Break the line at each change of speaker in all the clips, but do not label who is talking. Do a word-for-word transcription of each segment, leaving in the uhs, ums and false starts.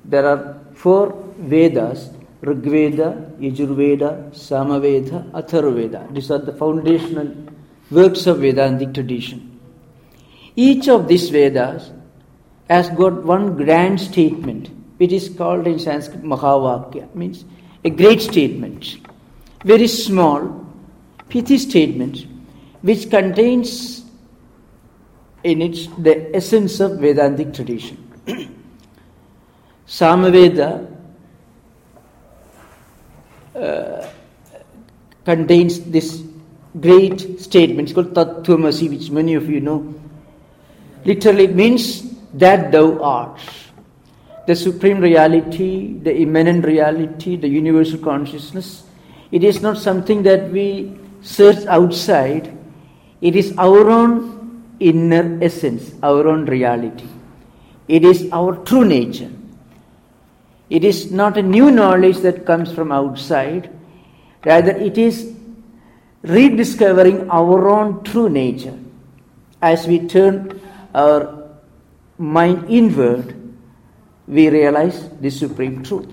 there are four Vedas: Rigveda, Yajurveda, Samaveda, Atharvaveda. These are the foundational works of Vedantic tradition. Each of these Vedas has got one grand statement, which is called in Sanskrit Mahavakya, means a great statement, very small, pithy statement, which contains in it the essence of Vedantic tradition. Samaveda uh, contains this great statement. It's called Tattvamasi, which many of you know. Literally means that thou art. The supreme reality, the immanent reality, the universal consciousness. It is not something that we search outside. It is our own inner essence, our own reality. It is our true nature. It is not a new knowledge that comes from outside. Rather, it is rediscovering our own true nature. As we turn our mind inward, we realize the supreme truth.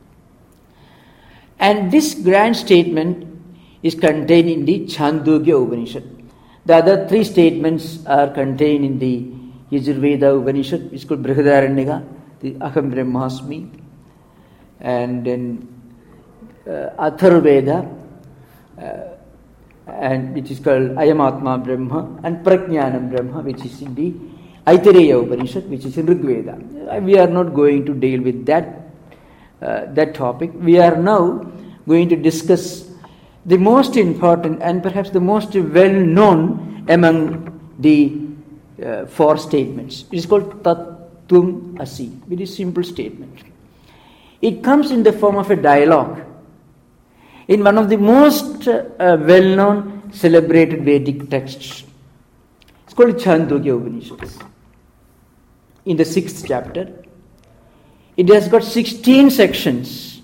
And this grand statement is contained in the Chandogya Upanishad. The other three statements are contained in the Yajurveda Upanishad, which is called Brihadaranyaka, the Aham Brahmasmi, and then uh, Atharvaveda, uh, and which is called Ayam Atma Brahma, and Prajnanam Brahma, which is in the Aitareya Upanishad, which is in Rigveda. We are not going to deal with that uh, that topic. We are now going to discuss the most important and perhaps the most well-known among the uh, four statements. It is called Tattvam Asi, very simple statement. It comes in the form of a dialogue in one of the most uh, well-known, celebrated Vedic texts. It's called Chandogya Upanishad. In the sixth chapter, it has got sixteen sections.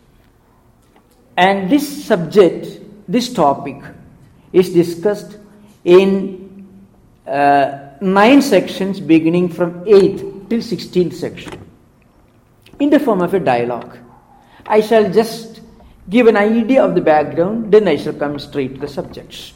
And this subject, this topic, is discussed in uh, nine sections beginning from eighth till sixteenth section, in the form of a dialogue. I shall just give an idea of the background, then I shall come straight to the subjects.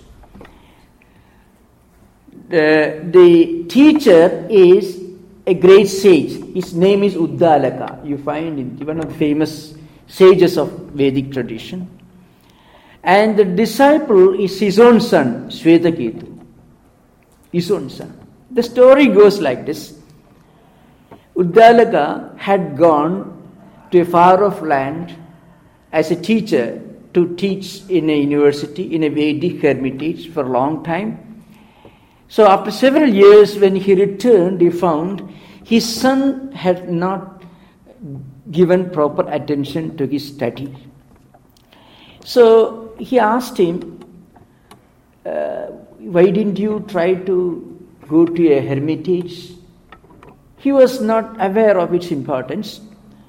The, the teacher is a great sage. His name is Uddalaka. You find in one of the famous sages of Vedic tradition. And the disciple is his own son, Shvetaketu. His own son. The story goes like this. Uddalaka had gone to a far-off land as a teacher to teach in a university, in a Vedic hermitage for a long time. So after several years, when he returned, he found his son had not given proper attention to his study. So he asked him, uh, why didn't you try to go to a hermitage? He was not aware of its importance.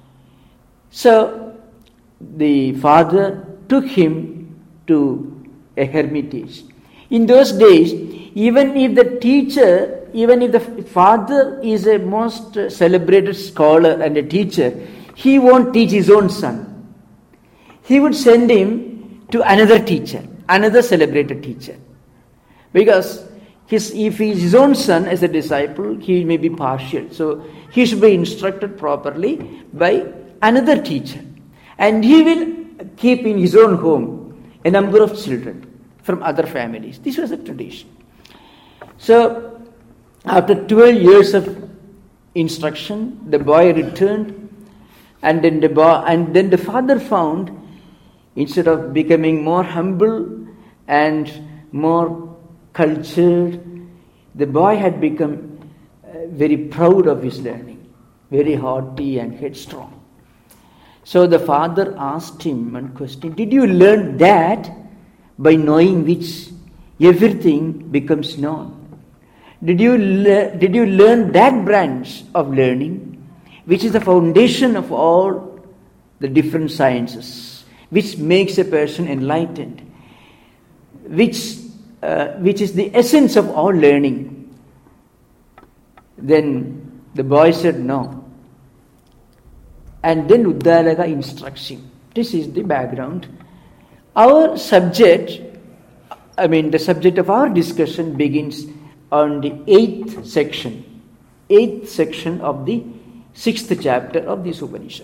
So the father took him to a hermitage. In those days, even if the teacher, even if the father is a most celebrated scholar and a teacher, he won't teach his own son. He would send him to another teacher, another celebrated teacher. Because his, if he is his own son as a disciple, he may be partial. So he should be instructed properly by another teacher. And he will keep in his own home a number of children from other families. This was a tradition. So, after twelve years of instruction, the boy returned, and then the boy, and then the father found, instead of becoming more humble and more cultured, the boy had become uh, very proud of his learning, very haughty and headstrong. So the father asked him one question: did you learn that by knowing which everything becomes known? Did you, le- did you learn that branch of learning, which is the foundation of all the different sciences, which makes a person enlightened, which, uh, which is the essence of all learning? Then the boy said, no. and then Uddalaka instructs him. This is the background. Our subject, I mean the subject of our discussion begins on the eighth section, eighth section of the sixth chapter of this Upanishad.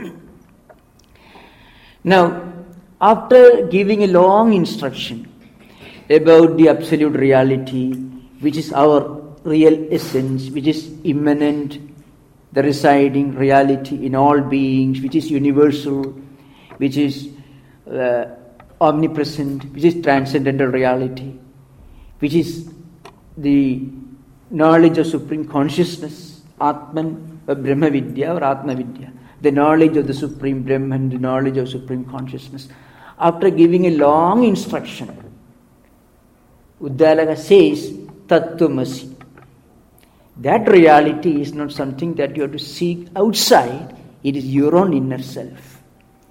Now, after giving a long instruction about the absolute reality, which is our real essence, which is immanent, the residing reality in all beings, which is universal, which is uh, omnipresent, which is transcendental reality, which is the knowledge of supreme consciousness, Atman, uh, Brahma Vidya or Atma Vidya, the knowledge of the supreme Brahman, the knowledge of supreme consciousness. After giving a long instruction, Uddalaka says, Tattvamasi. That reality is not something that you have to seek outside, it is your own inner self.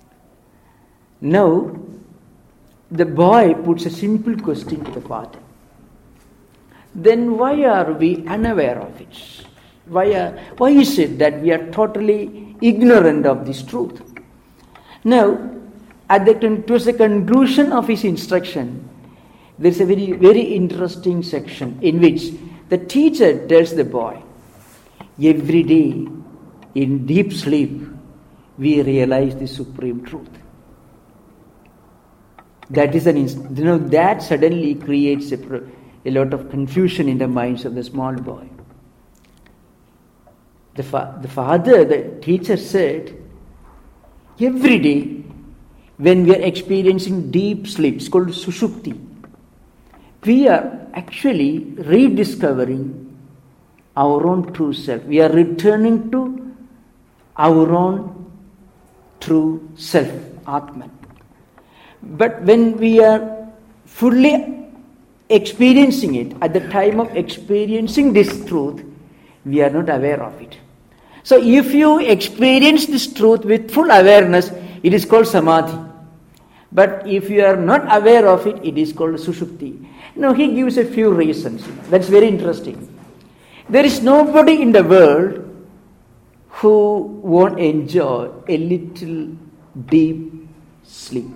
Now, the boy puts a simple question to the father. Then why are we unaware of it? Why, are, why is it that we are totally ignorant of this truth? Now, at the, towards the conclusion of his instruction, there is a very, very interesting section in which the teacher tells the boy, every day in deep sleep, we realize the supreme truth. That is an, you know, that suddenly creates a, a lot of confusion in the minds of the small boy. The, fa- the father, the teacher said, every day when we are experiencing deep sleep, it's called Sushupti, we are actually rediscovering our own true self. We are returning to our own true self, Atman. But when we are fully experiencing it, at the time of experiencing this truth, we are not aware of it. So if you experience this truth with full awareness, it is called Samadhi. But if you are not aware of it, it is called Sushupti. Now he gives a few reasons. That's very interesting. There is nobody in the world who won't enjoy a little deep sleep.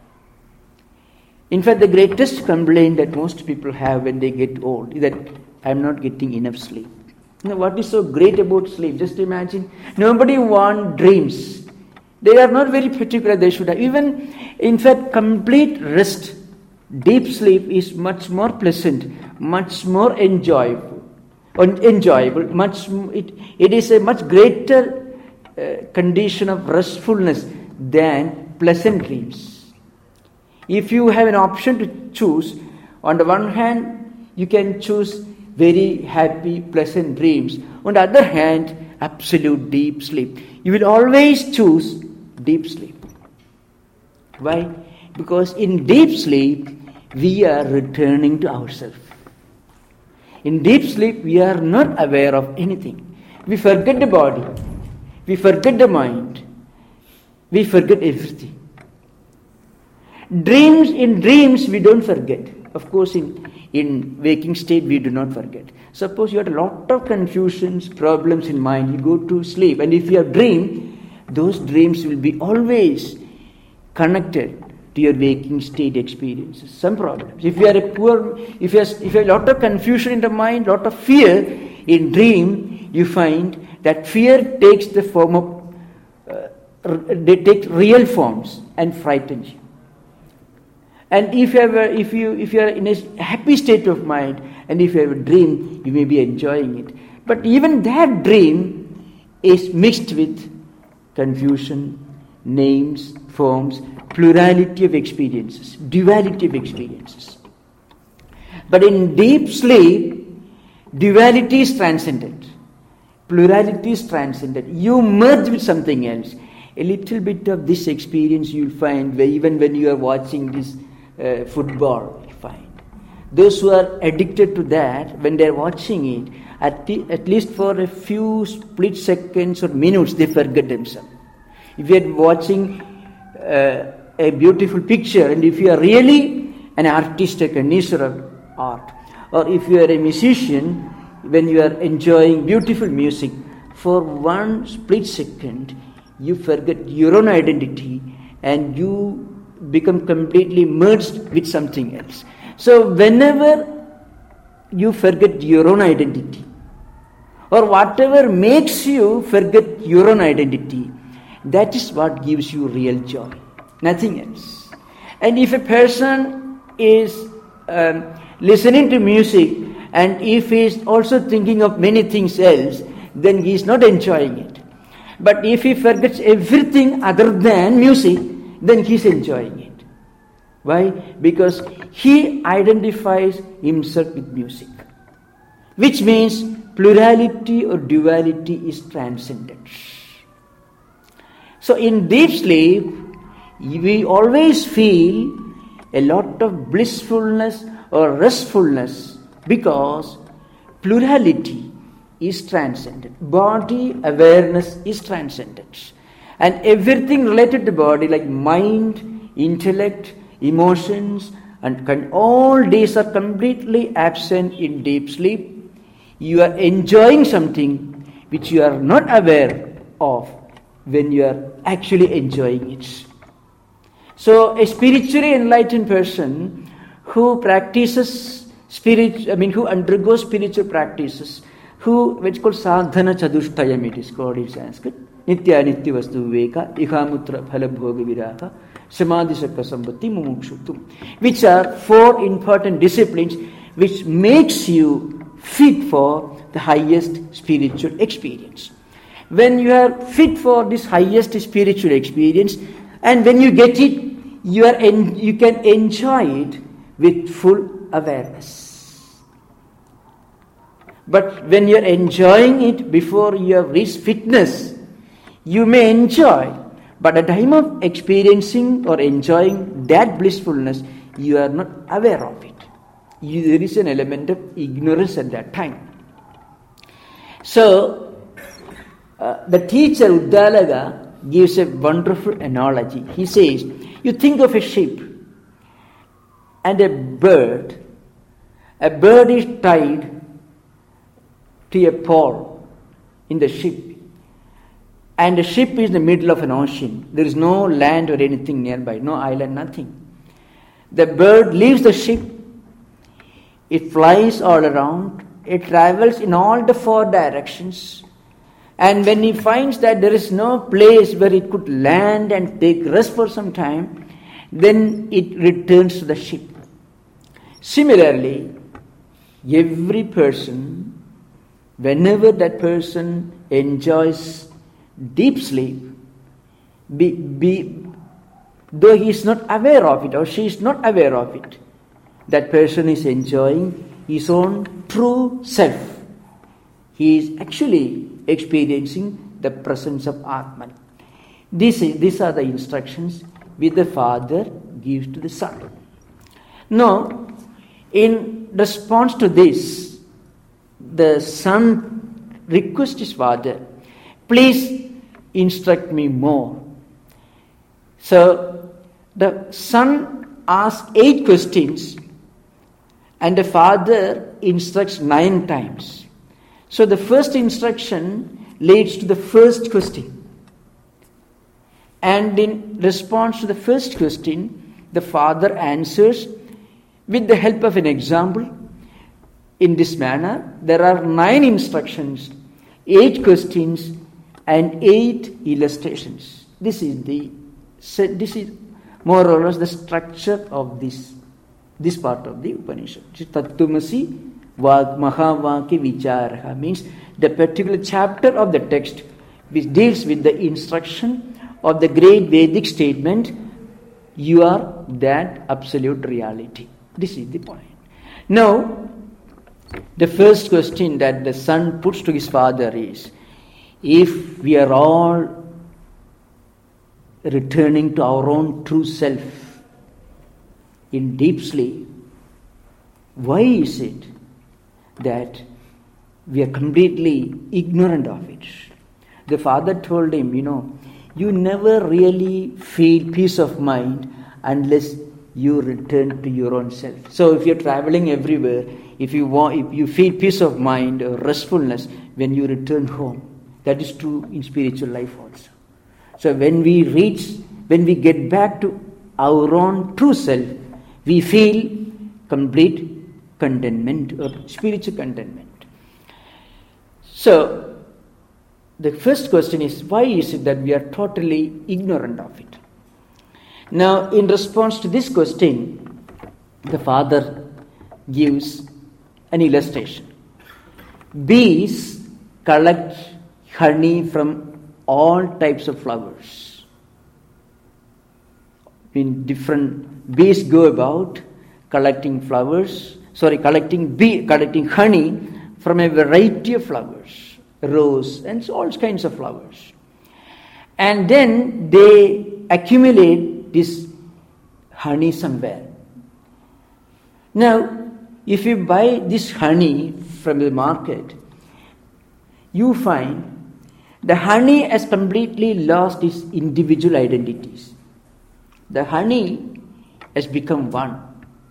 In fact, the greatest complaint that most people have when they get old is that I'm not getting enough sleep. Now, what is so great about sleep? Just imagine, nobody wants dreams. They are not very particular, they should have. Even, in fact, complete rest, deep sleep is much more pleasant, much more enjoyable. enjoyable much it, it is a much greater uh, condition of restfulness than pleasant dreams. If you have an option to choose, on the one hand, you can choose very happy, pleasant dreams. On the other hand, absolute deep sleep. You will always choose deep sleep. Why? Because in deep sleep, we are returning to ourselves. In deep sleep, we are not aware of anything. We forget the body. We forget the mind. We forget everything. Dreams, in dreams, we don't forget. Of course, in, in waking state, we do not forget. Suppose you had a lot of confusions, problems in mind, you go to sleep, and if you have dream, those dreams will be always connected to your waking state experiences. Some problems. If you are a poor, if you have, if you have a lot of confusion in the mind, lot of fear, in dream, you find that fear takes the form of, uh, they take real forms and frightens you. And if you have a, if you if you are in a happy state of mind, and if you have a dream, you may be enjoying it. But even that dream is mixed with confusion, names, forms, plurality of experiences, duality of experiences. But in deep sleep, duality is transcendent. Plurality is transcendent. You merge with something else. A little bit of this experience you'll find where even when you are watching this uh, football, you find. Those who are addicted to that, when they're watching it, at, the, at least for a few split seconds or minutes, they forget themselves. If you are watching uh, a beautiful picture, and if you are really an artist, a connoisseur of art, or if you are a musician, when you are enjoying beautiful music, for one split second, you forget your own identity and you become completely merged with something else. So whenever you forget your own identity, or whatever makes you forget your own identity, that is what gives you real joy, nothing else. And if a person is um, listening to music and if he is also thinking of many things else, then he is not enjoying it. But if he forgets everything other than music, then he is enjoying it. Why? Because he identifies himself with music, which means plurality or duality is transcended. So in deep sleep, we always feel a lot of blissfulness or restfulness because plurality is transcended. Body awareness is transcended. And everything related to body like mind, intellect, emotions, and con- all these are completely absent in deep sleep. You are enjoying something which you are not aware of when you are actually enjoying it. So a spiritually enlightened person who practices spirit, I mean who undergoes spiritual practices, who which is called sadhana chadushtayam, it is called in Sanskrit. Nitya nitya vastu viveka, ihamutra phala bhoga viraha, samadhi sakka sambhati mumukshutvam, which are four important disciplines which makes you fit for the highest spiritual experience. When you are fit for this highest spiritual experience, and when you get it, you are en- you can enjoy it with full awareness. But when you are enjoying it before you have reached fitness, you may enjoy, but at the time of experiencing or enjoying that blissfulness, you are not aware of it. You, there is an element of ignorance at that time. So, uh, the teacher Uddalaga gives a wonderful analogy. He says, you think of a ship and a bird. A bird is tied to a pole in the ship. And the ship is in the middle of an ocean. There is no land or anything nearby, no island, nothing. The bird leaves the ship. It flies all around. It travels in all the four directions. And when he finds that there is no place where it could land and take rest for some time, then it returns to the ship. Similarly, every person, whenever that person enjoys deep sleep, be, be, though he is not aware of it or she is not aware of it, that person is enjoying his own true self. He is actually experiencing the presence of Atman. This is, these are the instructions which the father gives to the son. Now, in response to this, the son requests his father, please instruct me more. So, the son asks eight questions and the father instructs nine times. So the first instruction leads to the first question. And in response to the first question, the father answers with the help of an example. In this manner, there are nine instructions, eight questions, and eight illustrations. This is the this is more or less the structure of this this part of the Upanishad. Tattvamasi Vag Mahavakya Vicharaha means the particular chapter of the text which deals with the instruction of the great Vedic statement, you are that absolute reality. This is the point. Now, the first question that the son puts to his father is, if we are all returning to our own true self in deep sleep, why is it that we are completely ignorant of it? The father told him, you know, you never really feel peace of mind unless you return to your own self. So if you're traveling everywhere, if you want, if you feel peace of mind or restfulness when you return home, that is true in spiritual life also. So when we reach, when we get back to our own true self, we feel complete contentment or spiritual contentment. So the first question is, why is it that we are totally ignorant of it? Now, in response to this question, the father gives an illustration. Bees collect honey from all types of flowers. In different bees go about collecting flowers, sorry, collecting bee, collecting honey from a variety of flowers, rose and all kinds of flowers. And then they accumulate this honey somewhere. Now, if you buy this honey from the market, you find the honey has completely lost its individual identities. The honey has become one.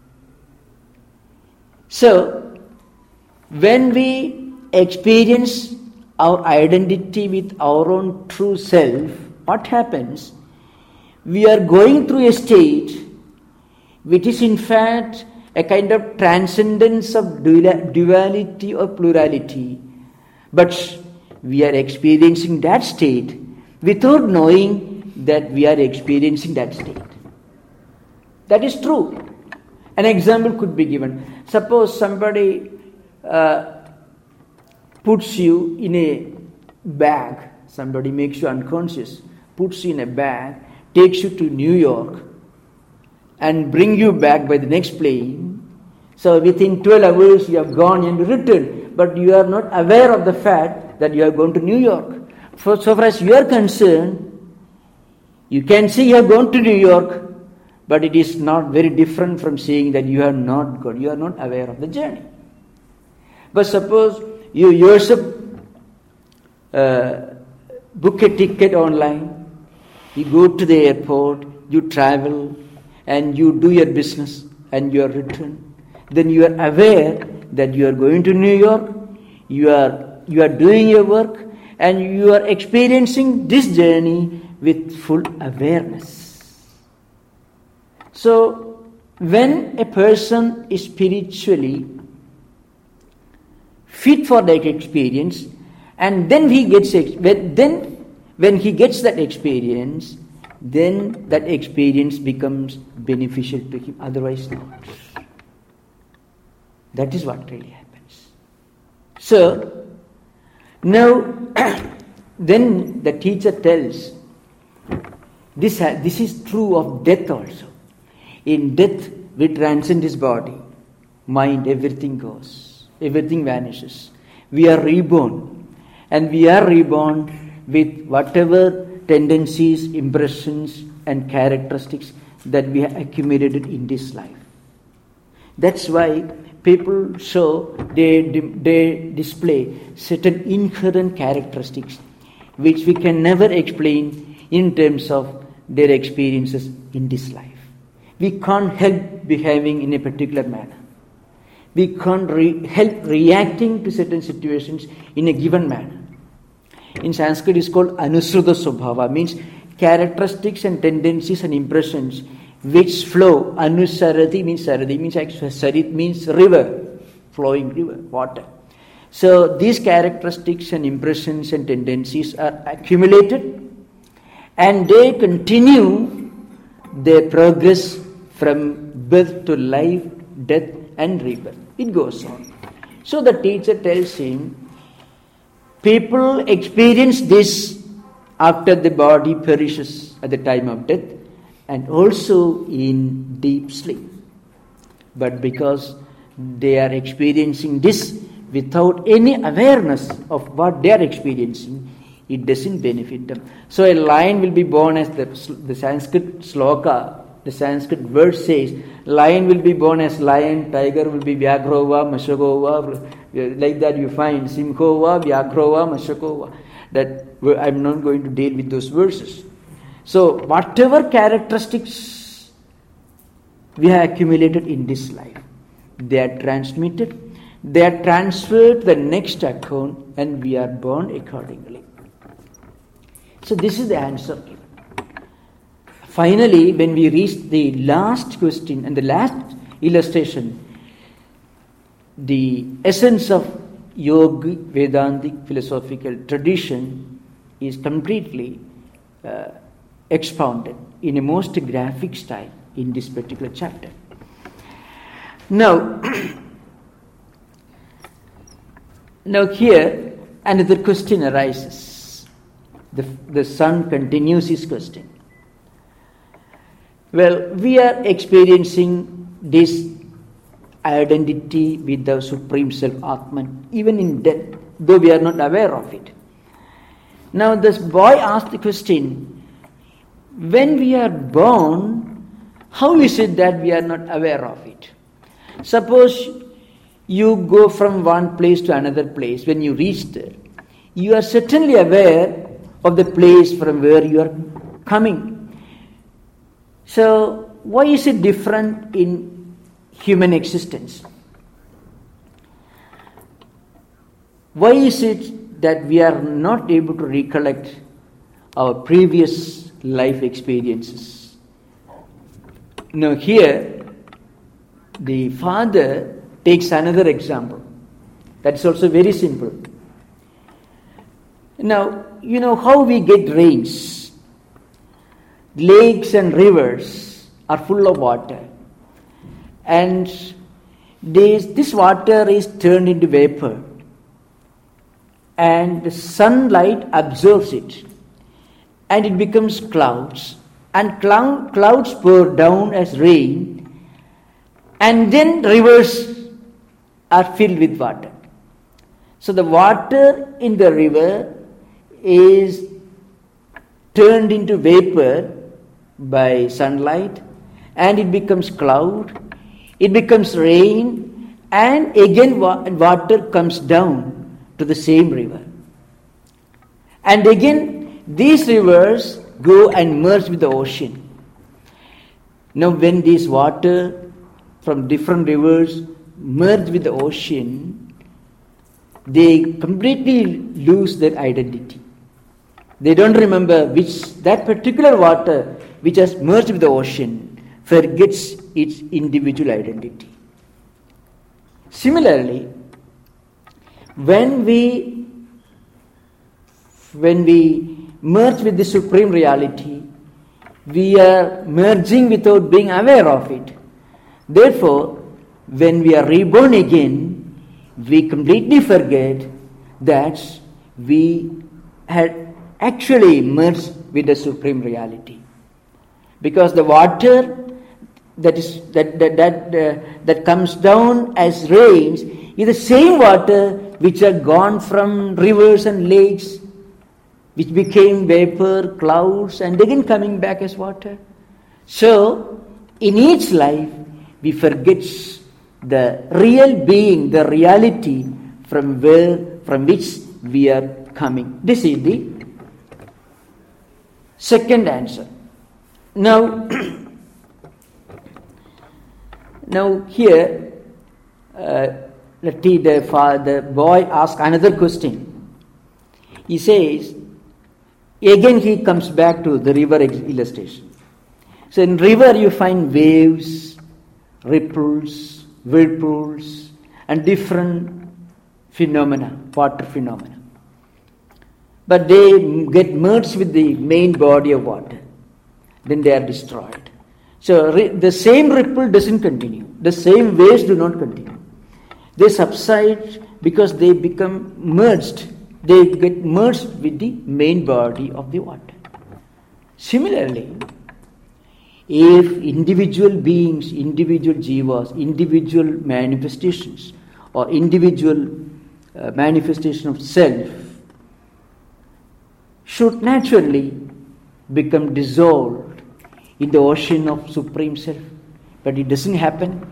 So, when we experience our identity with our own true self, what happens? We are going through a state which is in fact a kind of transcendence of duality or plurality. But we are experiencing that state without knowing that we are experiencing that state. That is true. An example could be given. Suppose somebody uh, puts you in a bag, somebody makes you unconscious, puts you in a bag, takes you to New York, and bring you back by the next plane. So within twelve hours you have gone and returned, but you are not aware of the fact that you are going to New York. For, so far as you are concerned, you can say you have gone to New York, but it is not very different from saying that you have not gone. You are not aware of the journey. But suppose you yourself uh, book a ticket online, you go to the airport, you travel, and you do your business, and you are returned. Then you are aware that you are going to New York, you are you are doing your work, and you are experiencing this journey with full awareness. So, when a person is spiritually fit for that experience, and then he gets when, then when he gets that experience, then that experience becomes beneficial to him. Otherwise, not. That is what really happens. So now, then the teacher tells this. This is true of death also. In death, we transcend this body, mind, everything goes, everything vanishes. We are reborn, and we are reborn with whatever tendencies, impressions, and characteristics that we have accumulated in this life. That's why people show, they, they display certain inherent characteristics which we can never explain in terms of their experiences in this life. We can't help behaving in a particular manner. We can't re- help reacting to certain situations in a given manner. In Sanskrit, it's called anusruta svabhava, means characteristics and tendencies and impressions which flow. Anusarati means sarati, means sarit means river, flowing river, water. So these characteristics and impressions and tendencies are accumulated, and they continue their progress from birth to life, death and rebirth. It goes on. So the teacher tells him, people experience this after the body perishes at the time of death and also in deep sleep. But because they are experiencing this without any awareness of what they are experiencing, it doesn't benefit them. So a lion will be born, as the, the Sanskrit sloka, the Sanskrit verse says, lion will be born as lion, tiger will be Vyagrova, Mashakova, like that you find Simhova, Vyagrova, Mashakova. That I'm not going to deal with those verses. So whatever characteristics we have accumulated in this life, they are transmitted, they are transferred to the next account, and we are born accordingly. So this is the answer given. finally, when we reach the last question and the last illustration, the essence of Yogic Vedantic philosophical tradition is completely uh, expounded in a most graphic style in this particular chapter. Now, now here another question arises. The, the son continues his question. Well, we are experiencing this identity with the Supreme Self, Atman, even in death, though we are not aware of it. Now this boy asked the question, when we are born, how is it that we are not aware of it? Suppose you go from one place to another place. When you reach there, you are certainly aware of the place from where you are coming. So why is it different in human existence? Why is it that we are not able to recollect our previous life experiences? Now here, the father takes another example. That's also very simple. Now, you know how we get rains. Lakes and rivers are full of water. And this, this water is turned into vapor. And the sunlight absorbs it. And it becomes clouds. And cloud, clouds pour down as rain. And then rivers are filled with water. So the water in the river is turned into vapor by sunlight, and it becomes cloud, it becomes rain, and again wa- water comes down to the same river. And again these rivers go and merge with the ocean. Now when these water from different rivers merge with the ocean, they completely lose their identity. They don't remember which, that particular water which has merged with the ocean forgets its individual identity. Similarly, when we when we merge with the Supreme Reality, we are merging without being aware of it. Therefore, when we are reborn again, we completely forget that we had actually merged with the Supreme Reality. Because the water that is that that that, uh, that comes down as rains is the same water which are gone from rivers and lakes, which became vapor, clouds, and again coming back as water. So, in each life, we forget the real being, the reality from where, from which we are coming. This is the second answer. Now, now here, uh, let the, the boy ask another question. He says, again he comes back to the river illustration. So in river you find waves, ripples, whirlpools, and different phenomena, water phenomena. But they get merged with the main body of water. Then they are destroyed. So the same ripple doesn't continue. The same waves do not continue. They subside because they become merged. They get merged with the main body of the water. Similarly, if individual beings, individual jivas, individual manifestations, or individual uh, manifestation of self should naturally become dissolved in the ocean of Supreme Self, but it doesn't happen.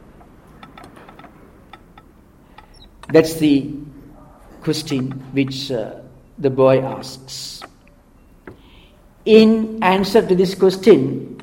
That's the question which uh, the boy asks. In answer to this question,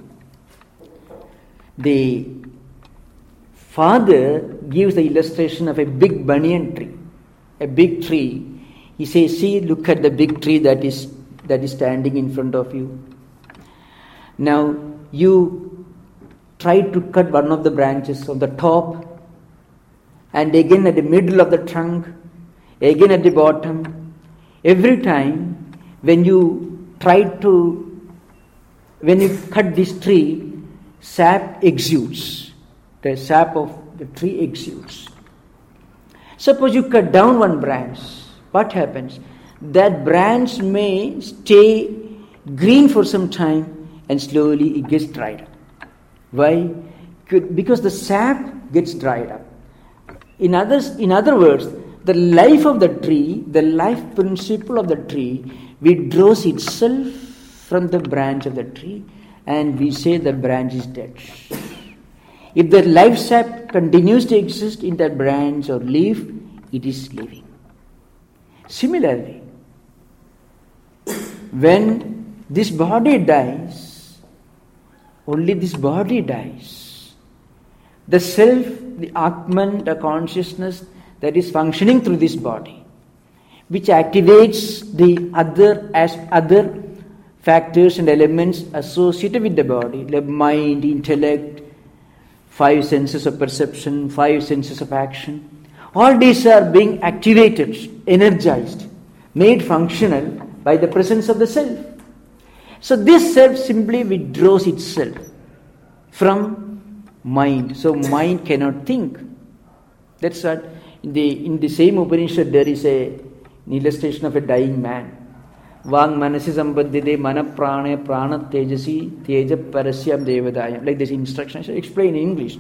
the father gives the illustration of a big banyan tree, a big tree. He says, see, look at the big tree that is that is standing in front of you. Now you try to cut one of the branches on the top, and again at the middle of the trunk, again at the bottom. Every time when you try to, when you cut this tree, sap exudes. The sap of the tree exudes. Suppose you cut down one branch, what happens? That branch may stay green for some time and slowly it gets dried up. Why? Because the sap gets dried up. In others, in other words, the life of the tree, the life principle of the tree withdraws itself from the branch of the tree, and we say the branch is dead. If the life sap continues to exist in that branch or leaf, it is living. Similarly, when this body dies, only this body dies. The self, the Atman, the consciousness that is functioning through this body, which activates the other as other factors and elements associated with the body, like mind, intellect, five senses of perception, five senses of action. All these are being activated, energized, made functional by the presence of the self. So this self simply withdraws itself from mind. So mind cannot think. That's what in the in the same Upanishad there is a an illustration of a dying man. Vang manasi sambandhite mana prane prana tejasi teja parasyam devadayam. Like this instruction, I shall explain in English.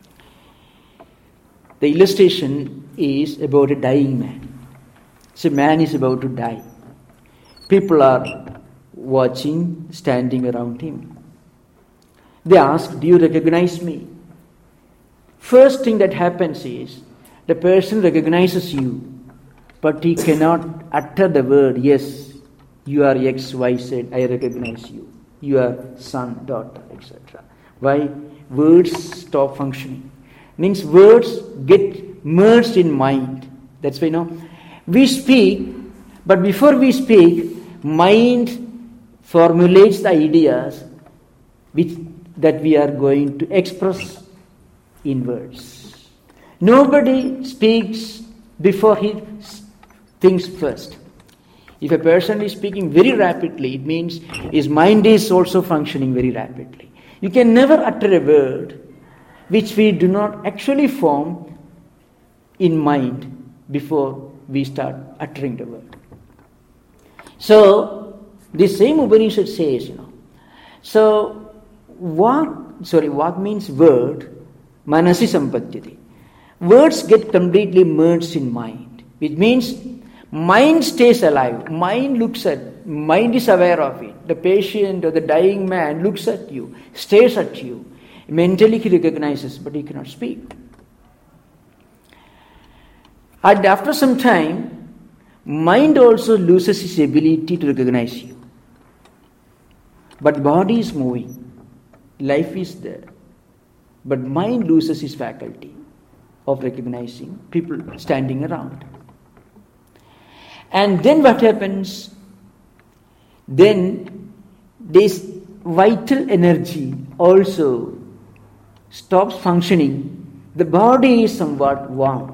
The illustration is about a dying man. So man is about to die. People are watching, standing around him. They ask, do you recognize me? First thing that happens is, the person recognizes you, but he cannot utter the word, yes, you are X, Y, Z, I recognize you. You are son, daughter, et cetera. Why? Words stop functioning. Means words get merged in mind. That's why, you know, we speak, but before we speak, mind formulates the ideas which that we are going to express in words. Nobody speaks before he thinks first. If a person is speaking very rapidly, it means his mind is also functioning very rapidly. You can never utter a word which we do not actually form in mind before we start uttering the word. So, this same Upanishad says, you know, so Vak, sorry, Vak means word, manasi sampadyate. Words get completely merged in mind, which means mind stays alive. Mind looks at, mind is aware of it. The patient or the dying man looks at you, stares at you. Mentally he recognizes, but he cannot speak. And after some time, mind also loses its ability to recognize you. But body is moving. Life is there. But mind loses its faculty of recognizing people standing around. And then what happens? Then this vital energy also stops functioning. The body is somewhat warm.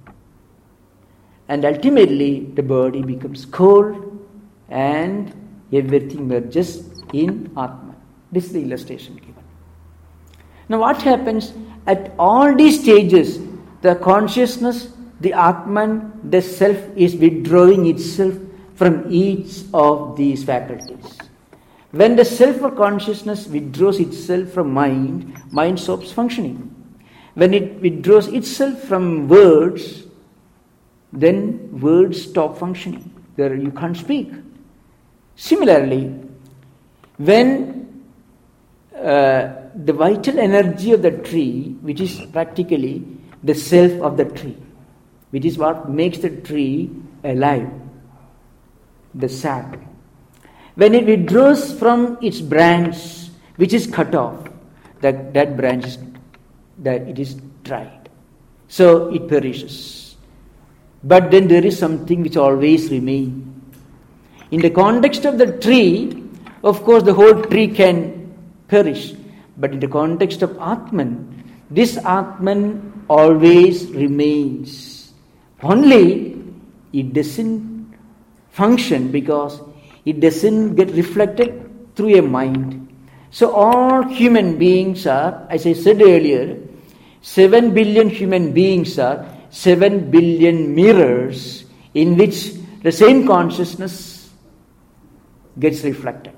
And ultimately the body becomes cold and everything merges in Atman. This is the illustration given. Now what happens at all these stages? The consciousness, the Atman, the self is withdrawing itself from each of these faculties. When the self or consciousness withdraws itself from mind, mind stops functioning. When it withdraws itself from words, then words stop functioning. There you can't speak. Similarly, when uh, the vital energy of the tree, which is practically the self of the tree, which is what makes the tree alive, the sap, when it withdraws from its branch, which is cut off, that, that branch is, that it is dried. So it perishes. But then there is something which always remains. In the context of the tree, of course the whole tree can perish. But in the context of Atman, this Atman always remains. Only it doesn't function because it doesn't get reflected through a mind. So all human beings are, as I said earlier, seven billion human beings are seven billion mirrors in which the same consciousness gets reflected.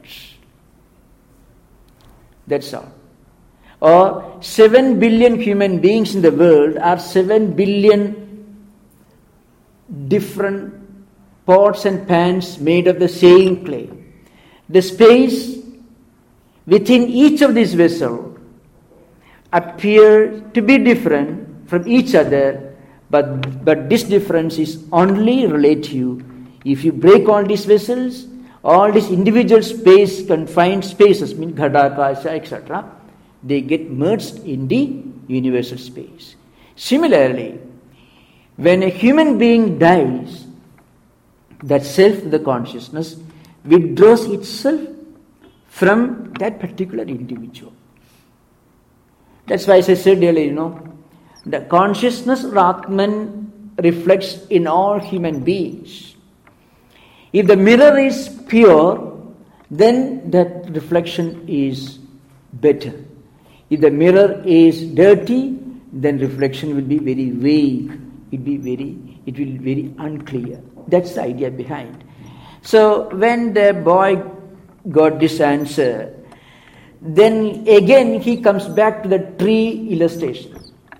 That's all. Or seven billion human beings in the world are seven billion different pots and pans made of the same clay. The space within each of these vessels appear to be different from each other, but, but this difference is only relative. If you break all these vessels, all these individual space, confined spaces, mean Ghadakasha, et cetera, they get merged in the universal space. Similarly, when a human being dies, that self, the consciousness, withdraws itself from that particular individual. That's why, as I said earlier, you know, the consciousness of Atman reflects in all human beings. If the mirror is pure, then that reflection is better. If the mirror is dirty, then reflection will be very vague. It will be very, it will be very unclear. That's the idea behind. So when the boy got this answer, then again he comes back to the tree illustration.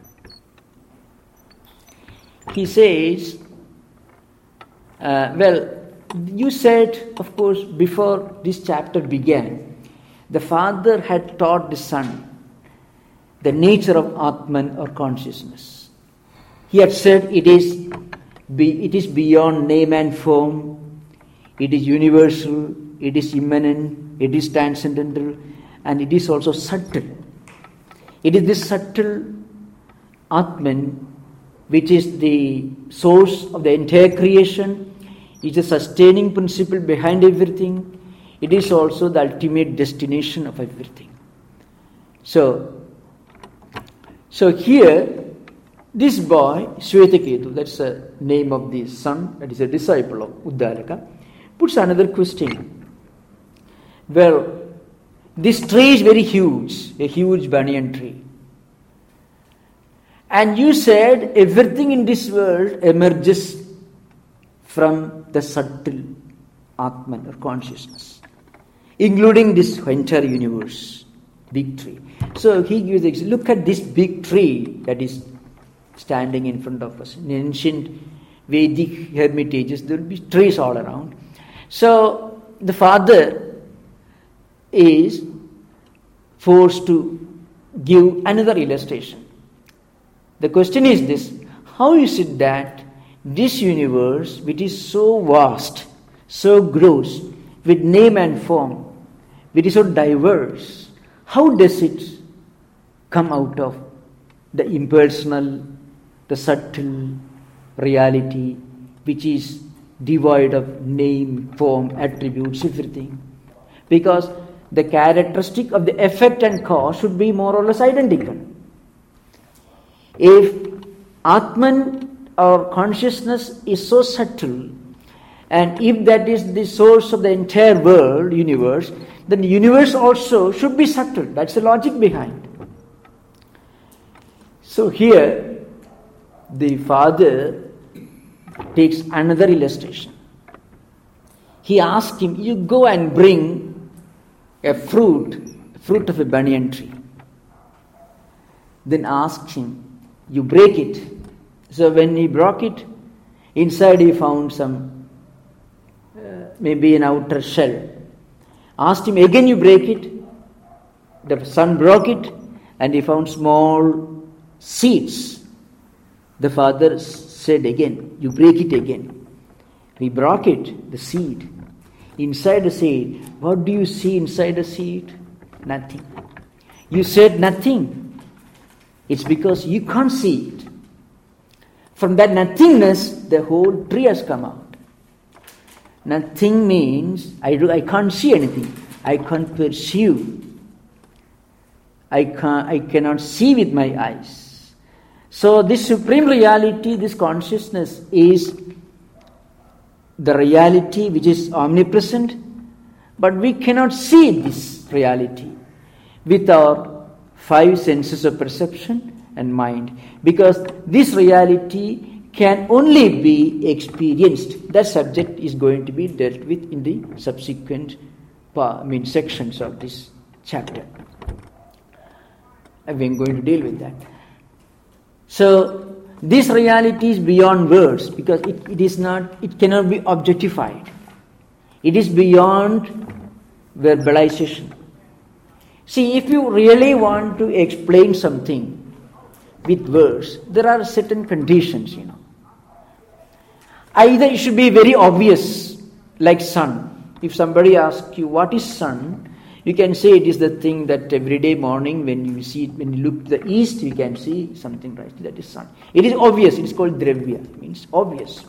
He says, uh, well, you said, of course, before this chapter began, the father had taught the son the nature of Atman or consciousness. He had said it is, be, it is beyond name and form, it is universal, it is immanent, it is transcendental, and it is also subtle. It is this subtle Atman which is the source of the entire creation, is the sustaining principle behind everything. It is also the ultimate destination of everything. So, so here, this boy, Shvetaketu, that's the name of the son, that is a disciple of Uddalaka, puts another question. Well, this tree is very huge, a huge banyan tree. And you said everything in this world emerges from the subtle Atman or consciousness, including this entire universe, big tree. So he gives the example. Look at this big tree that is standing in front of us. In ancient Vedic hermitages, there will be trees all around. So the father is forced to give another illustration. The question is this: how is it that this universe, which is so vast, so gross, with name and form, which is so diverse, how does it come out of the impersonal, the subtle reality, which is devoid of name, form, attributes, everything? Because the characteristic of the effect and cause should be more or less identical. If Atman or consciousness is so subtle, and if that is the source of the entire world, universe, then the universe also should be subtle. That's the logic behind. So here, the father takes another illustration. He asks him, you go and bring a fruit, fruit of a banyan tree. Then asks him, you break it. So when he broke it, inside he found some, uh, maybe an outer shell. Asked him, again you break it. The son broke it and he found small seeds. The father said again, you break it again. He broke it, the seed. Inside the seed, what do you see inside the seed? Nothing. You said nothing. It's because you can't see it. From that nothingness, the whole tree has come out. Nothing means I do, I can't see anything. I can't perceive. I can't, I cannot see with my eyes. So this supreme reality, this consciousness is the reality which is omnipresent, but we cannot see this reality with our five senses of perception and mind, because this reality can only be experienced. That subject is going to be dealt with in the subsequent I mean, sections of this chapter. I've been going to deal with that. So this reality is beyond words, because it, it is not, it cannot be objectified. It is beyond verbalization. See, if you really want to explain something with words, there are certain conditions, you know. Either it should be very obvious, like sun. If somebody asks you, what is sun? You can say it is the thing that every day morning when you see it, when you look to the east, you can see something right, that is sun. It is obvious, it is called dravya, it means obvious.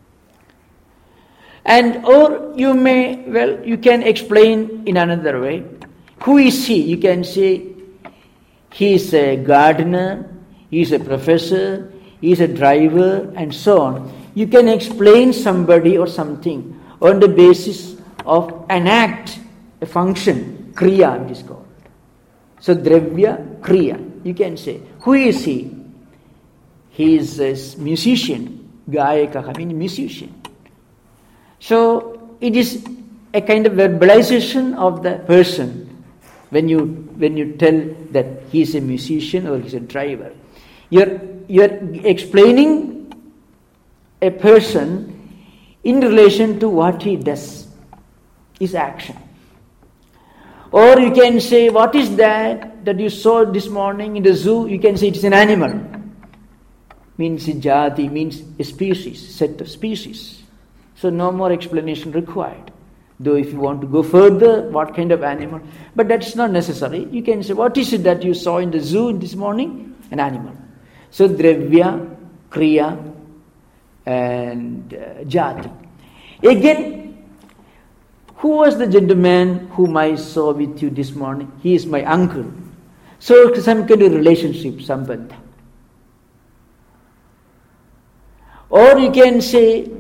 And or you may, well, you can explain in another way. Who is he? You can say he is a gardener, he is a professor, he is a driver, and so on. You can explain somebody or something on the basis of an act, a function, kriya it is called. So dravya, kriya. You can say, who is he? He is a musician, gayaka, I mean musician. So it is a kind of verbalization of the person when you when you tell that he is a musician or he is a driver. You're you're explaining a person in relation to what he does, his action. Or you can say, what is that that you saw this morning in the zoo? You can say it is an animal. Means jati, means a species, set of species. So no more explanation required. Though if you want to go further, what kind of animal? But that's not necessary. You can say, what is it that you saw in the zoo this morning? An animal. So dravya, kriya, and uh, jati. Again, who was the gentleman whom I saw with you this morning? He is my uncle. So some kind of relationship, sambandha. Or you can say,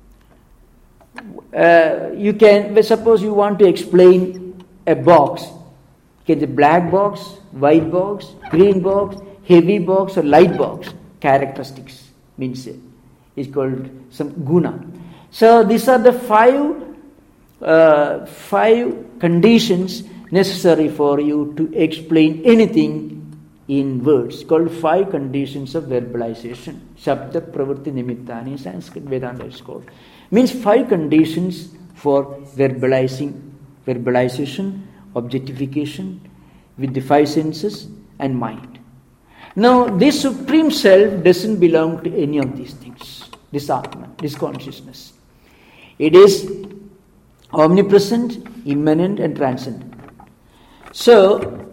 uh, you can, suppose you want to explain a box. You can say black box, white box, green box, heavy box, or light box. Characteristics means it. Is called some guna. So these are the five uh, five conditions necessary for you to explain anything in words, called five conditions of verbalization. Shabda pravritti nimittani in Sanskrit Vedanta is called. Means five conditions for verbalizing, verbalization, objectification with the five senses and mind. Now this supreme self doesn't belong to any of these things. This Atma, this consciousness. It is omnipresent, immanent, and transcendent. So,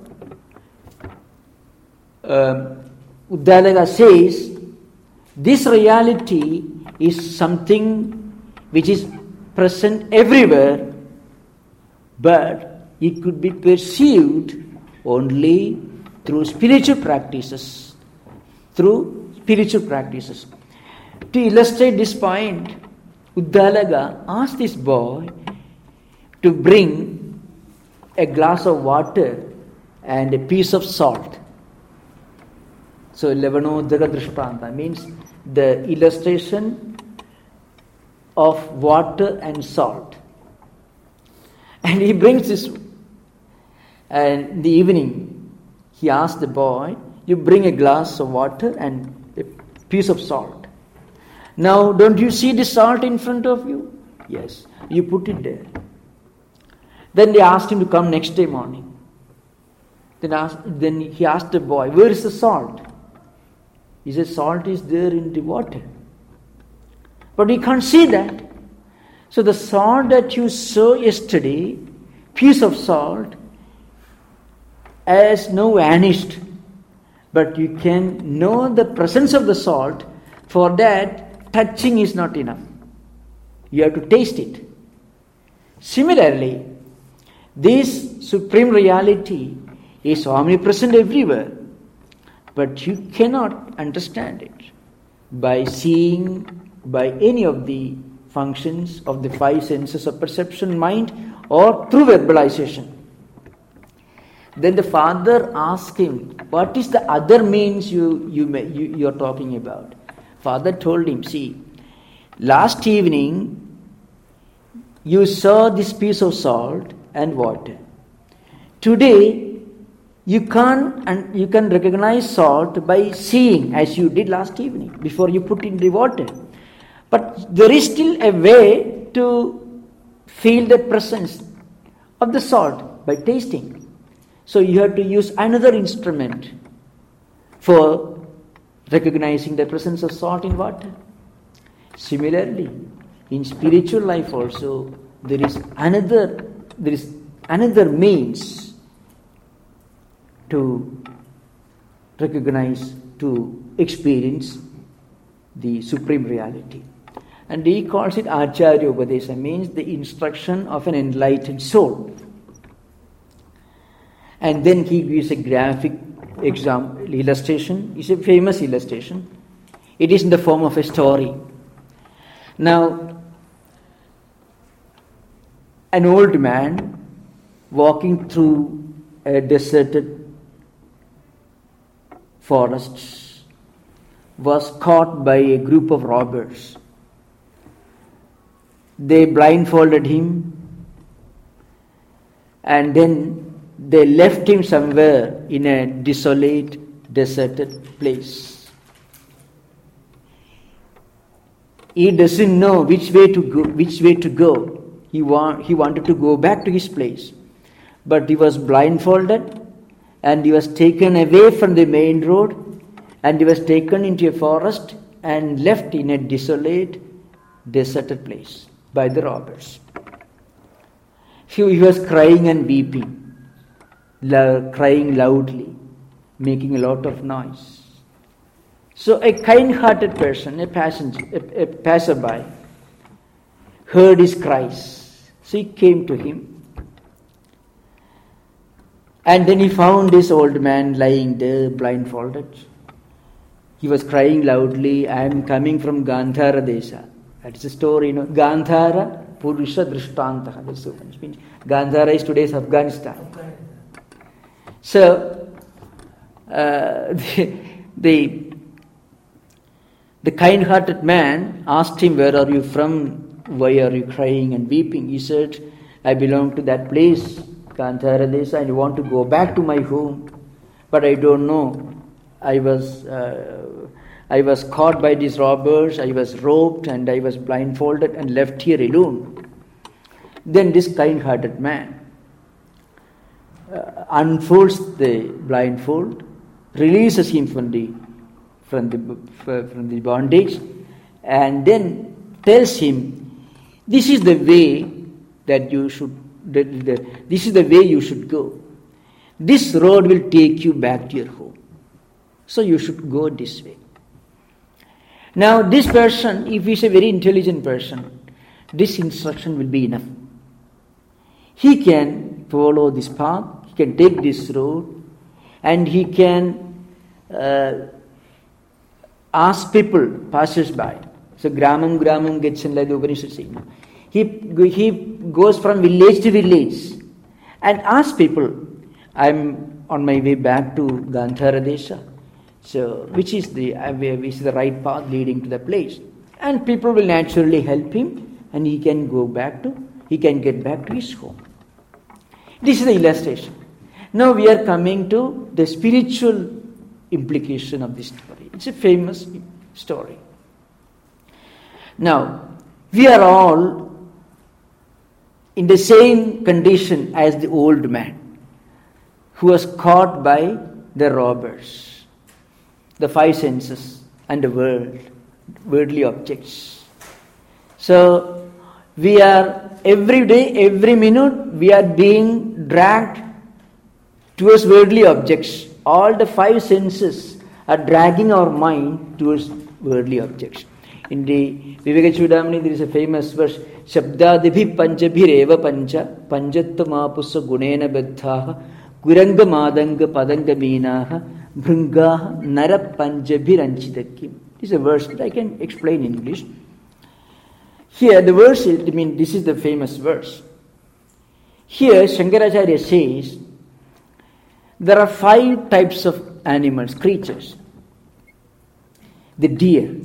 uh, Uddalaka says, this reality is something which is present everywhere, but it could be perceived only through spiritual practices. Through spiritual practices. To illustrate this point, Uddalaka asked this boy to bring a glass of water and a piece of salt. So, Levanodaka Drishtanta means the illustration of water and salt. And he brings this, and in the evening, he asked the boy, you bring a glass of water and a piece of salt. Now, don't you see the salt in front of you? Yes. You put it there. Then they asked him to come next day morning. Then, asked, then he asked the boy, where is the salt? He said, salt is there in the water. But he can't see that. So the salt that you saw yesterday, piece of salt, has now vanished. But you can know the presence of the salt. For that, touching is not enough. You have to taste it. Similarly, this supreme reality is omnipresent everywhere, but you cannot understand it by seeing, by any of the functions of the five senses of perception, mind, or through verbalization. Then the father asked him, what is the other means you, you, you, you are talking about? Father told him, see, last evening you saw this piece of salt and water. Today you can't, and you can recognize salt by seeing, as you did last evening before you put in the water. But there is still a way to feel the presence of the salt by tasting. So you have to use another instrument for recognizing the presence of salt in water. Similarly, in spiritual life also, there is another there is another means to recognize, to experience the supreme reality. And he calls it Acharya Upadesa, means the instruction of an enlightened soul. And then he gives a graphic example, illustration. It's a famous illustration. It is in the form of a story. Now, an old man walking through a deserted forest was caught by a group of robbers. They blindfolded him and then they left him somewhere in a desolate, deserted place. He doesn't know which way to go. Which way to go. He want, he wanted to go back to his place, but he was blindfolded, and he was taken away from the main road, and he was taken into a forest and left in a desolate, deserted place by the robbers. He, he was crying and weeping, lo- crying loudly, making a lot of noise. So a kind-hearted person, a passenger, a, a passerby, heard his cries. So he came to him. And then he found this old man lying there, blindfolded. He was crying loudly, I am coming from Gandhara Desha. That's the story, you know. Gandhara Purusha Drishtanta. That's what it means. Gandhara is today's Afghanistan. So, uh, the, the The kind-hearted man asked him, where are you from? Why are you crying and weeping? He said, I belong to that place, Gandhara Desha, and I want to go back to my home. But I don't know. I was uh, I was caught by these robbers, I was roped, and I was blindfolded and left here alone. Then this kind-hearted man uh, unfolds the blindfold, releases him from the from the from the bondage, and then tells him, this is the way that you should this is the way you should go. This road will take you back to your home, so you should go this way. Now this person, if he is a very intelligent person, this instruction will be enough. He can follow this path, he can take this road, and he can uh, ask people, passers-by. So, Gramam Gramam Getchan, like the Upanishad says. He, he goes from village to village and asks people, I am on my way back to Gandhara Desha. So, which is the uh, which is the right path leading to the place? And people will naturally help him, and he can go back to, he can get back to his home. This is the illustration. Now we are coming to the spiritual implication of this story. It's a famous story. Now, we are all in the same condition as the old man who was caught by the robbers, the five senses and the world, worldly objects. So, we are every day, every minute, we are being dragged towards worldly objects. All the five senses are dragging our mind towards worldly objects. In the Vivekachudamani, there is a famous verse, Shabdadibhi panchabhireva pancha, panjattamapusa gunena beddhaha, Kuranga Madanga Padanga Meenaha Bhringaha Narapanjabhiranchidakim. This is a verse that I can explain in English. Here the verse is, I mean, this is the famous verse. Here Shankaracharya says there are five types of animals, creatures. The deer.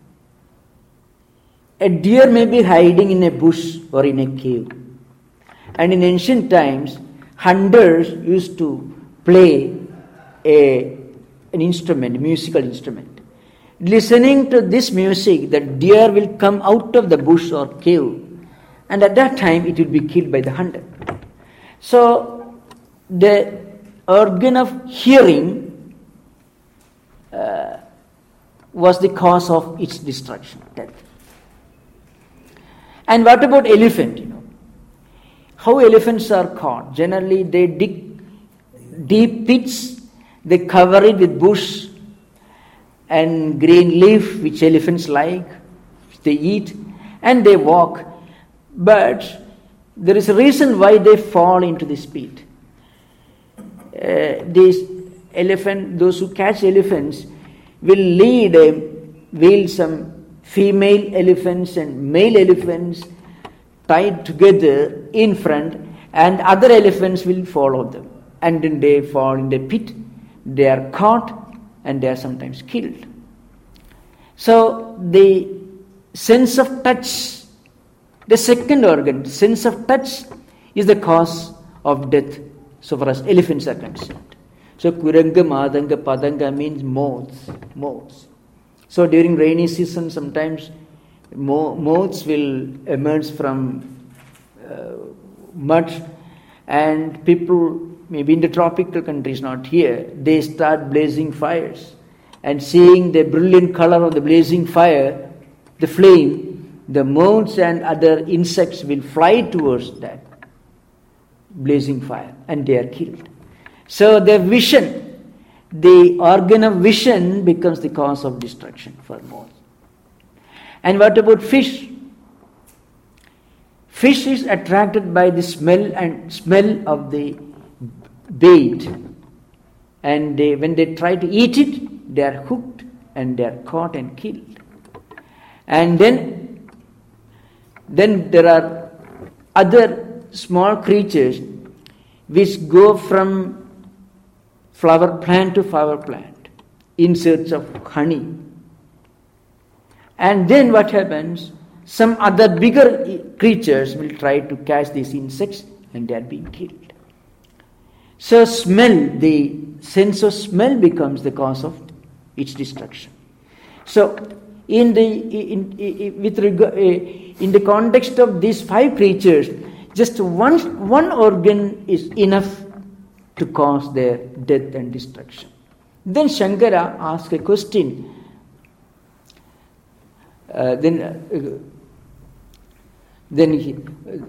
A deer may be hiding in a bush or in a cave. And in ancient times, hunters used to play a, an instrument, a musical instrument. Listening to this music, the deer will come out of the bush or cave, and at that time it will be killed by the hunter. So the organ of hearing uh, was the cause of its destruction, death. And what about elephant? You know, how elephants are caught? Generally, they dig deep pits, they cover it with bush and green leaf, which elephants like, which they eat, and they walk. But there is a reason why they fall into this pit. Uh, these elephant, those who catch elephants, will lead a, will some female elephants and male elephants tied together in front, and other elephants will follow them. And then they fall in the pit, they are caught, and they are sometimes killed. So the sense of touch, the second organ, sense of touch, is the cause of death, so far as elephants are concerned. So Kuranga, Madanga, Padanga means moths, moths. So during rainy season, sometimes moths will emerge from uh, mud, and people, maybe in the tropical countries, not here, they start blazing fires. And seeing the brilliant color of the blazing fire, the flame, the moths and other insects will fly towards that blazing fire, and they are killed. So their vision, the organ of vision, becomes the cause of destruction for moths. And what about fish? Fish is attracted by the smell and smell of the bait, and they, when they try to eat it, they are hooked and they are caught and killed. And then, then there are other small creatures which go from flower plant to flower plant in search of honey. And then what happens? Some other bigger creatures will try to catch these insects, and they are being killed. So smell, the sense of smell becomes the cause of its destruction. So in the in, in, with regard, in the context of these five creatures, just one one organ is enough to cause their death and destruction. Then Shankara asks a question. Uh, then, uh, then he, uh,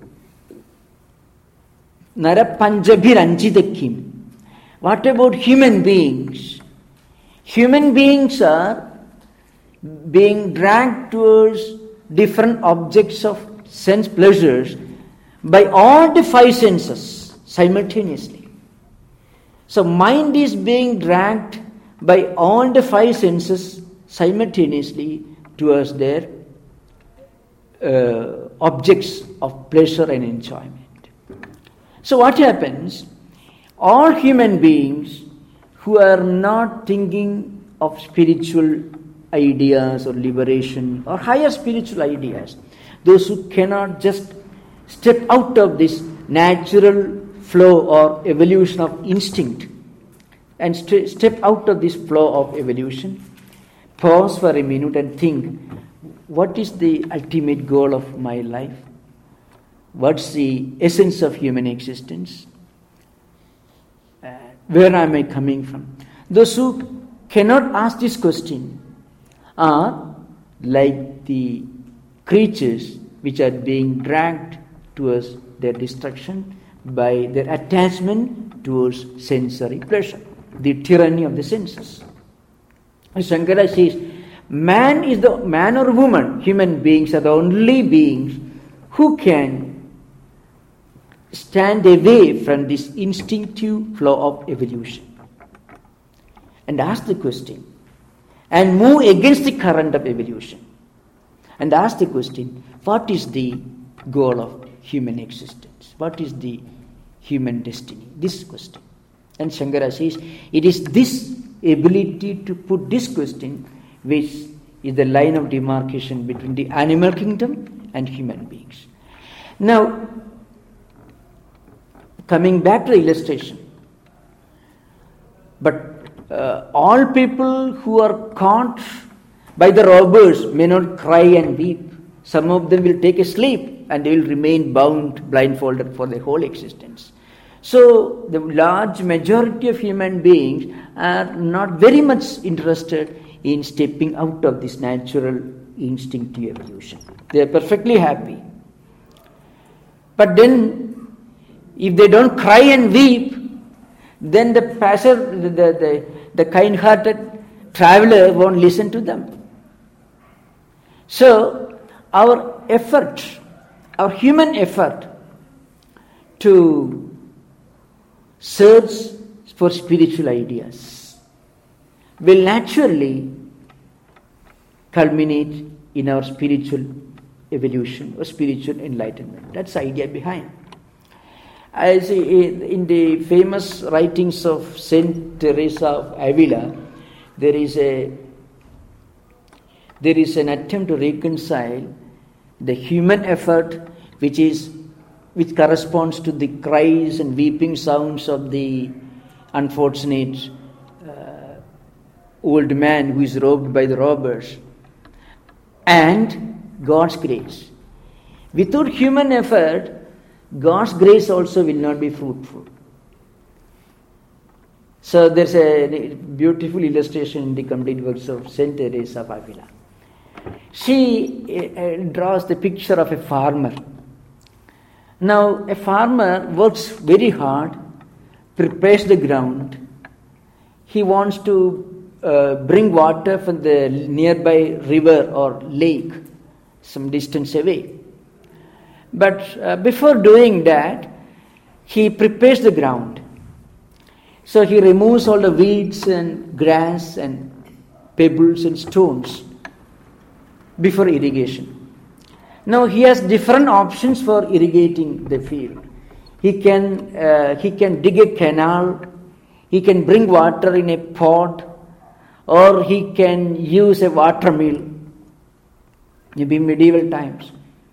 Narapanjabhiranjidakim. What about human beings? Human beings are being dragged towards different objects of sense pleasures by all the five senses simultaneously. So mind is being dragged by all the five senses simultaneously towards their uh, objects of pleasure and enjoyment. So what happens? All human beings who are not thinking of spiritual ideas or liberation or higher spiritual ideas, those who cannot just step out of this natural flow or evolution of instinct and st- step out of this flow of evolution, pause for a minute and think, what is the ultimate goal of my life? What's the essence of human existence? Uh, where am I coming from? Those who cannot ask this question are like the creatures which are being dragged towards their destruction by their attachment towards sensory pleasure, the tyranny of the senses. Shankara says, man is the man or woman, human beings are the only beings who can stand away from this instinctive flow of evolution and ask the question and move against the current of evolution and ask the question, what is the goal of human existence? What is the human destiny? This question. And Shankara says, it is this ability to put this question which is the line of demarcation between the animal kingdom and human beings. Now, coming back to the illustration, but uh, all people who are caught by the robbers may not cry and weep. Some of them will take a sleep and they will remain bound, blindfolded for their whole existence. So the large majority of human beings are not very much interested in stepping out of this natural instinctive evolution. They are perfectly happy. But then, if they don't cry and weep, then the passer, the, the, the kind-hearted traveler won't listen to them. So, our effort, our human effort to search for spiritual ideas will naturally culminate in our spiritual evolution or spiritual enlightenment. That's the idea behind. As in the famous writings of Saint Teresa of Avila, there is a there is an attempt to reconcile the human effort which is which corresponds to the cries and weeping sounds of the unfortunate uh, old man who is robbed by the robbers, and God's grace. Without human effort, God's grace also will not be fruitful. So there's a beautiful illustration in the complete works of Saint Teresa of Avila. She uh, draws the picture of a farmer. Now, a farmer works very hard, prepares the ground. He wants to uh, bring water from the nearby river or lake, some distance away. But uh, before doing that, he prepares the ground. So he removes all the weeds and grass and pebbles and stones before irrigation. Now he has different options for irrigating the field. He can uh, he can dig a canal, he can bring water in a pot, or he can use a water mill, maybe medieval times.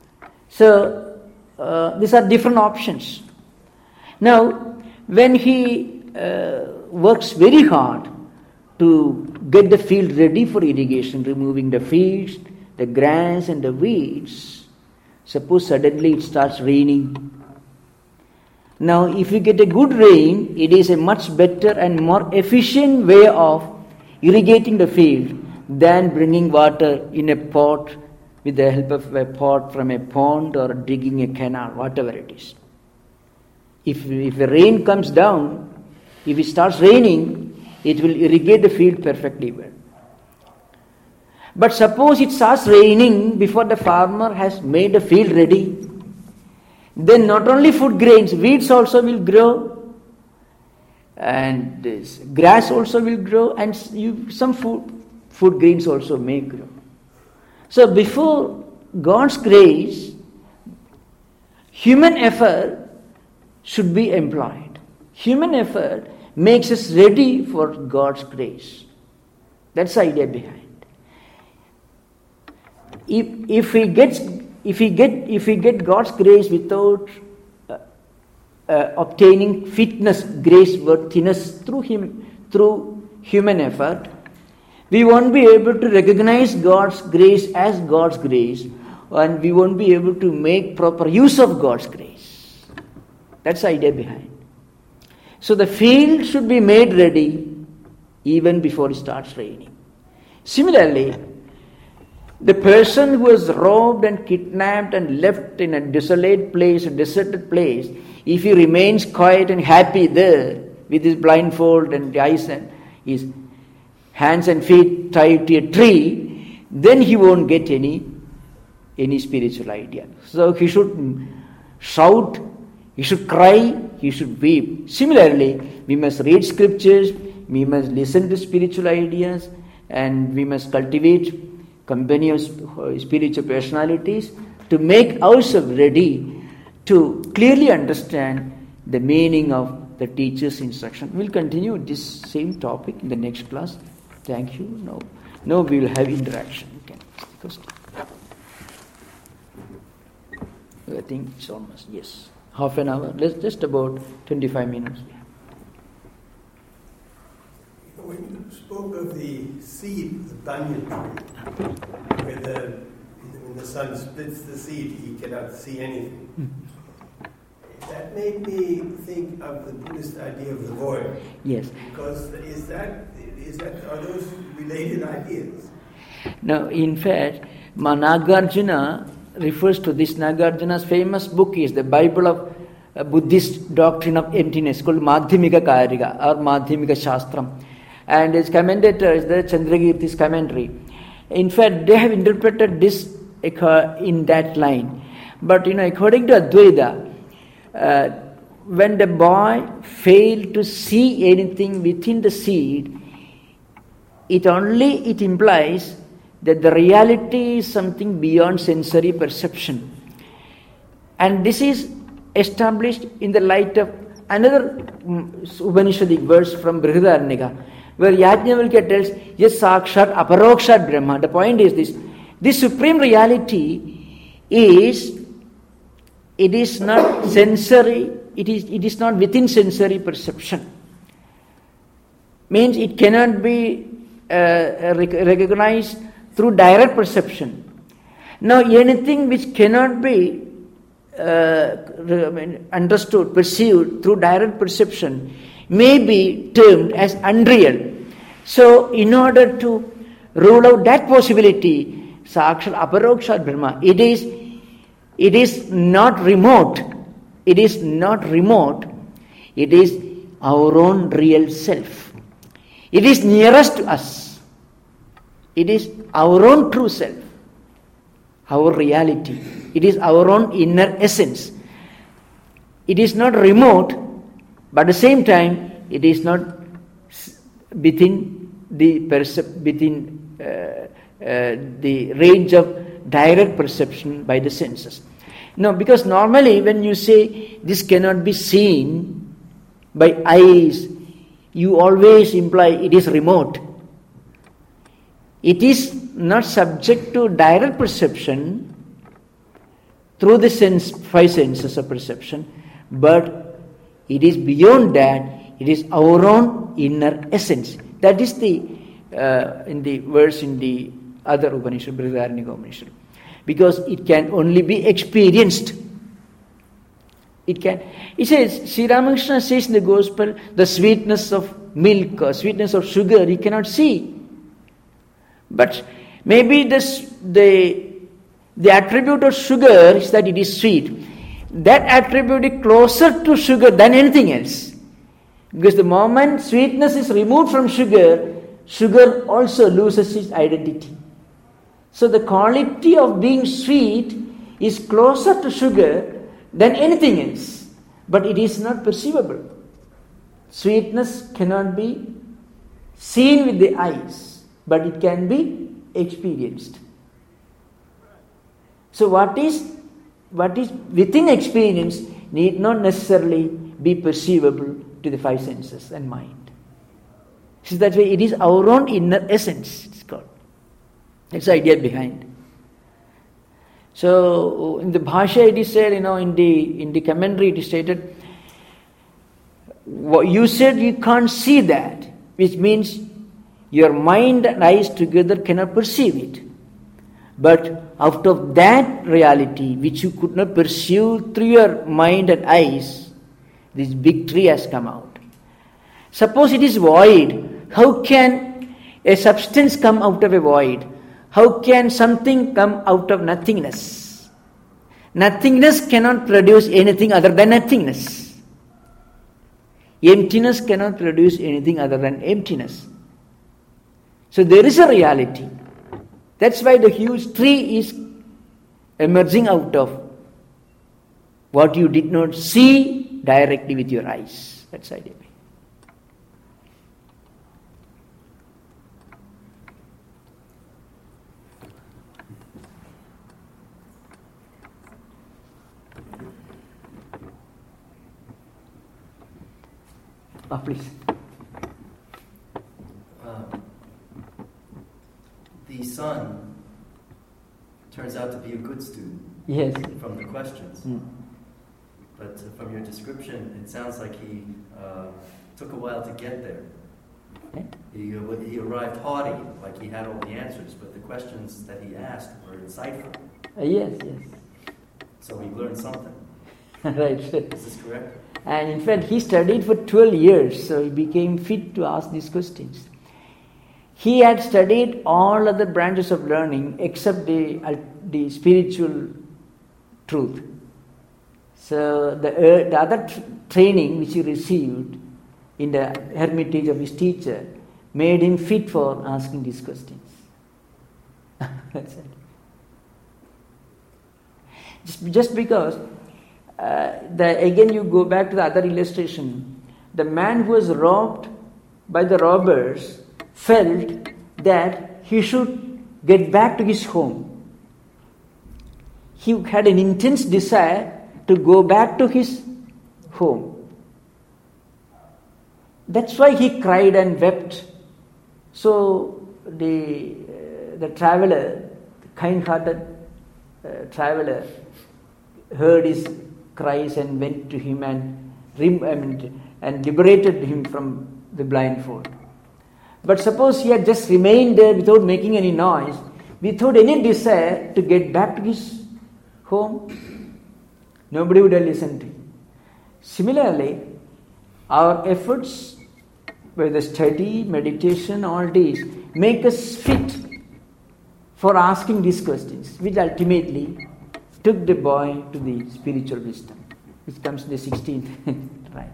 So uh, these are different options. Now when he uh, works very hard to get the field ready for irrigation, removing the fields, the grass and the weeds, suppose suddenly it starts raining. Now, if you get a good rain, it is a much better and more efficient way of irrigating the field than bringing water in a pot with the help of a pot from a pond or digging a canal, whatever it is. If, if the rain comes down, if it starts raining, it will irrigate the field perfectly well. But suppose it starts raining before the farmer has made the field ready, then not only food grains, weeds also will grow, and this grass also will grow, and you, some food, food grains also may grow. So before God's grace, human effort should be employed. Human effort makes us ready for God's grace. That's the idea behind. If if we get if we get if we get God's grace without uh, uh, obtaining fitness, grace, worthiness through him through human effort, we won't be able to recognize God's grace as God's grace, and we won't be able to make proper use of God's grace. That's the idea behind. So the field should be made ready even before it starts raining. Similarly, the person who was robbed and kidnapped and left in a desolate place, a deserted place, if he remains quiet and happy there with his blindfold and eyes and his hands and feet tied to a tree, then he won't get any any spiritual idea. So he should shout, He should cry, he should weep. Similarly, we must read scriptures, we must listen to spiritual ideas, and we must cultivate company of spiritual personalities to make ourselves ready to clearly understand the meaning of the teacher's instruction. We'll continue this same topic in the next class. Thank you. Now, now we will have interaction. Okay. First. I think it's almost, yes, half an hour. Let's just about twenty-five minutes.
When you spoke of the seed, the banyan tree, where the, when the sun splits the seed, he cannot see anything. Mm. That made me think of the Buddhist idea of the void.
Yes.
Because is that is that are those related ideas?
Now, in fact, Nagarjuna refers to this. Nagarjuna's famous book is the Bible of uh, Buddhist doctrine of emptiness, called Madhyamika Karika or Madhyamika Shastram. And his commentator is the Chandrakirti's commentary. In fact, they have interpreted this in that line. But, you know, according to Advaita, uh, when the boy failed to see anything within the seed, it only, it implies that the reality is something beyond sensory perception. And this is established in the light of another Upanishadic verse from Brihadaranyaka, where Yajnavalkya tells, yes, sakshat aparokshat Brahma. The point is this, this supreme reality is, it is not sensory, it is, it is not within sensory perception. Means it cannot be uh, recognized through direct perception. Now, anything which cannot be uh, understood, perceived through direct perception may be termed as unreal. So, in order to rule out that possibility, Sakshat Aparokshat Brahma, it is, it is not remote, it is not remote, it is our own real self. It is nearest to us. It is our own true self, our reality. It is our own inner essence. It is not remote, but at the same time, it is not within the percep- within uh, uh, the range of direct perception by the senses. No, because normally when you say this cannot be seen by eyes, you always imply it is remote. It is not subject to direct perception through the sense, five senses of perception, but it is beyond that. It is our own inner essence. That is the uh, in the verse in the other Upanishad, Brihadaranyaka Upanishad, because it can only be experienced. It can. It says, Sri Ramakrishna says in the Gospel, the sweetness of milk or sweetness of sugar he cannot see. But maybe this, the, the attribute of sugar is that it is sweet. That attribute is closer to sugar than anything else. Because the moment sweetness is removed from sugar, sugar also loses its identity. So the quality of being sweet is closer to sugar than anything else. But it is not perceivable. Sweetness cannot be seen with the eyes, but it can be experienced. So what is what is within experience need not necessarily be perceivable to the five senses and mind. So that way it is our own inner essence, it's called. That's the idea behind. So in the Bhashya it is said, you know, in the in the commentary it is stated, you said you can't see that, which means your mind and eyes together cannot perceive it. But out of that reality, which you could not perceive through your mind and eyes, this big tree has come out. Suppose it is void. How can a substance come out of a void? How can something come out of nothingness? Nothingness cannot produce anything other than nothingness. Emptiness cannot produce anything other than emptiness. So there is a reality. That's why the huge tree is emerging out of what you did not see directly with your eyes. That's the idea. Oh, please.
Um, the son turns out to be a good student.
Yes.
From the questions.
Mm.
But uh, from your description, it sounds like he uh, took a while to get there.
Okay.
He, uh, he arrived haughty, like he had all the answers, but the questions that he asked were insightful.
Uh, yes, yes.
So he learned something.
Right.
Is this correct?
And in fact, he studied for twelve years, so he became fit to ask these questions. He had studied all other branches of learning except the, uh, the spiritual truth. So the, uh, the other tr- training which he received in the hermitage of his teacher made him fit for asking these questions. That's it. Just, just because Uh, the, again you go back to the other illustration. The man who was robbed by the robbers felt that he should get back to his home. He had an intense desire to go back to his home. That's why he cried and wept. So the, uh, the traveler, the kind-hearted uh, traveler, heard his cries and went to him and rem- I mean, and liberated him from the blindfold. But suppose he had just remained there without making any noise, without any desire to get back to his home, nobody would have listened to him. Similarly, our efforts, whether study, meditation, all these, make us fit for asking these questions, which ultimately took the boy to the spiritual wisdom, which comes in the sixteenth. Right.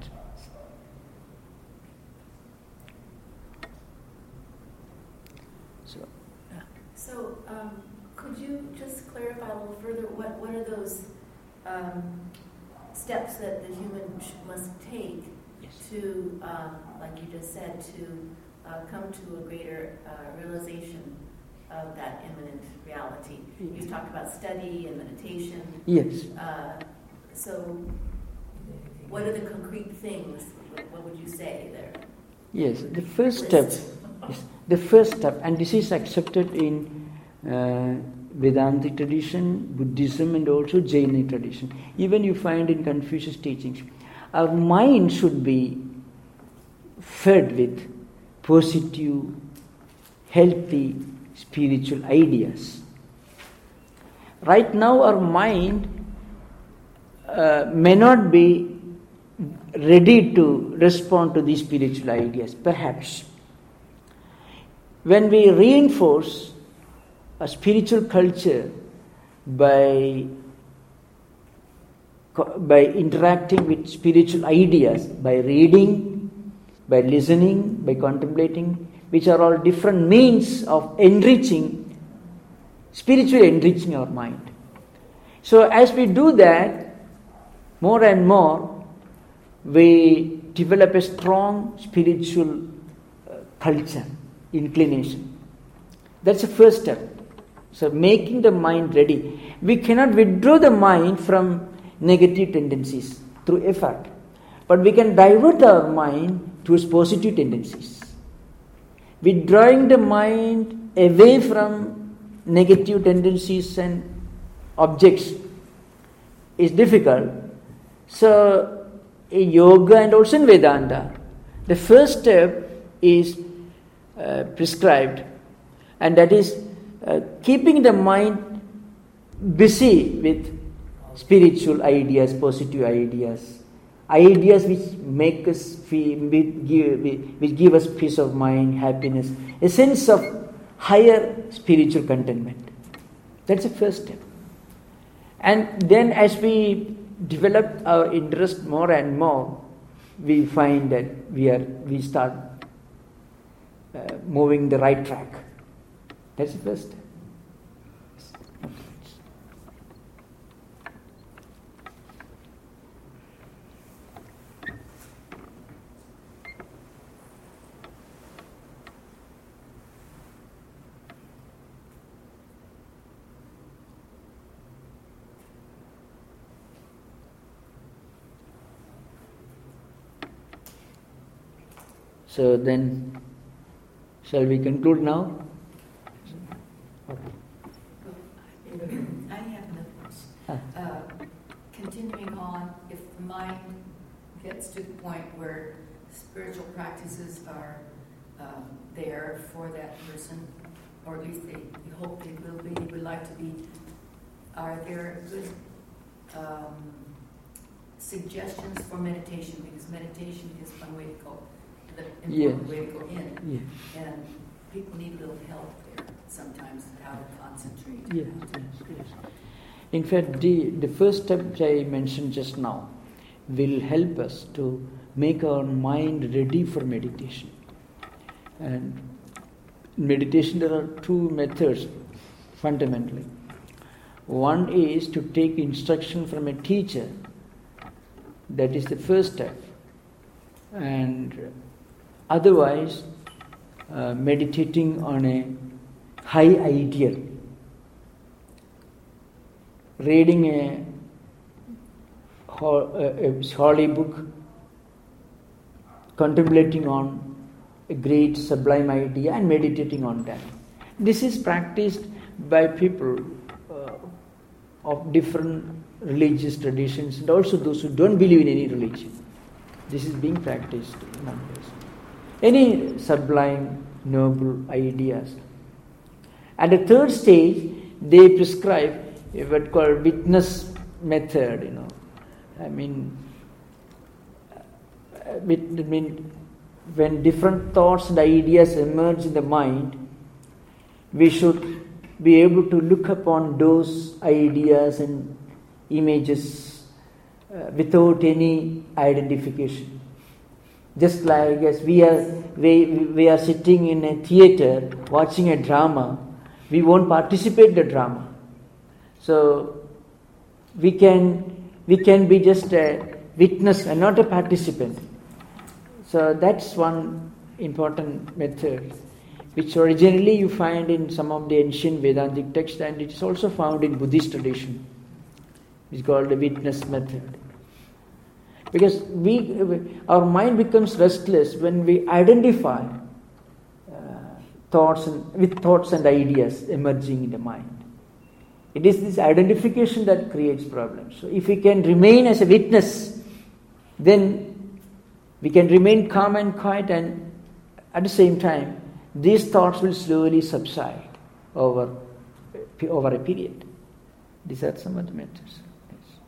So, yeah.
So, um, could you just clarify a little further? What what are those um, steps that the human sh- must take
Yes.
to, um, like you just said, to uh, come to a greater uh, realization of that immanent reality? You talked about study and meditation.
Yes.
Uh, so, what are the concrete things? What, what would you say there?
Yes. The first step. Yes, the first step, and this is accepted in uh, Vedantic tradition, Buddhism, and also Jaina tradition. Even you find in Confucius teachings, our mind should be fed with positive, healthy, spiritual ideas. Right now our mind uh, may not be ready to respond to these spiritual ideas, perhaps. When we reinforce a spiritual culture by, by interacting with spiritual ideas, by reading, by listening, by contemplating, which are all different means of enriching, spiritually enriching our mind. So as we do that, more and more, we develop a strong spiritual uh, culture, inclination. That's the first step. So making the mind ready. We cannot withdraw the mind from negative tendencies through effort, but we can divert our mind towards positive tendencies. Withdrawing the mind away from negative tendencies and objects is difficult. So in yoga and also in Vedanta, the first step is uh, prescribed, and that is uh, keeping the mind busy with spiritual ideas, positive ideas, ideas which make us feel, which give us peace of mind, happiness, a sense of higher spiritual contentment. That's the first step. And then as we develop our interest more and more, we find that we are we start uh, moving the right track. That's the first step. So then, shall we conclude now? Okay.
I have another question. Uh, continuing on, if the mind gets to the point where spiritual practices are um, there for that person, or at least they, they hope they will be, they would like to be, are there good um, suggestions for meditation? Because meditation is one way to go, the important
Yes.
way to go in.
Yes.
And people need a little help there sometimes, how to concentrate.
Yes, yes, yes. In fact, the, the first step which I mentioned just now will help us to make our mind ready for meditation. And in meditation there are two methods fundamentally. One is to take instruction from a teacher. That is the first step. And otherwise, uh, meditating on a high ideal. Reading a, a holy book, contemplating on a great sublime idea and meditating on that. This is practiced by people uh, of different religious traditions and also those who don't believe in any religion. This is being practiced nowadays. Any sublime, noble ideas. At the third stage, they prescribe what called witness method, you know. I mean, I mean, when different thoughts and ideas emerge in the mind, we should be able to look upon those ideas and images uh, without any identification. Just like as we are, we, we are sitting in a theater watching a drama, we won't participate in the drama. So we can we can be just a witness and not a participant. So that's one important method, which originally you find in some of the ancient Vedantic texts, and it is also found in Buddhist tradition. It's called the witness method. Because we, our mind becomes restless when we identify uh, thoughts and, with thoughts and ideas emerging in the mind. It is this identification that creates problems. So if we can remain as a witness, then we can remain calm and quiet, and at the same time, these thoughts will slowly subside over, over a period. These are some of the methods. Yes.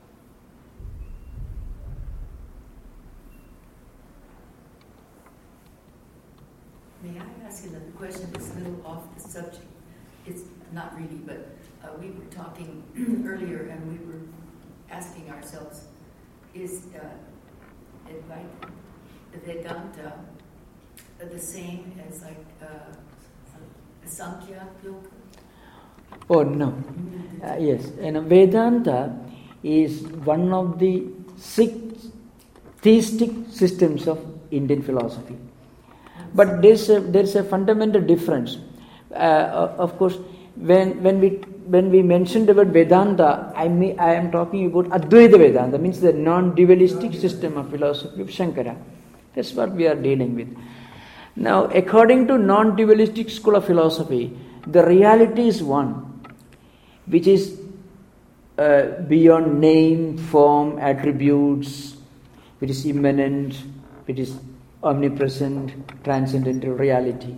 May I ask you another question that's a little off the subject? It's not really, but uh, we were talking earlier and we were asking ourselves, is uh, Advaita, Vedanta the same as like uh, Sankhya Yoga?
Oh no. Uh, yes, and Vedanta is one of the six theistic systems of Indian philosophy. But there's a, there's a fundamental difference. Uh, of course, when when we when we mention the word Vedanta, I may, I am talking about Advaita Vedanta, means the non-dualistic system of philosophy of Shankara. That's what we are dealing with. Now, according to non-dualistic school of philosophy, the reality is one, which is uh, beyond name, form, attributes, which is immanent, which is omnipresent, transcendental reality.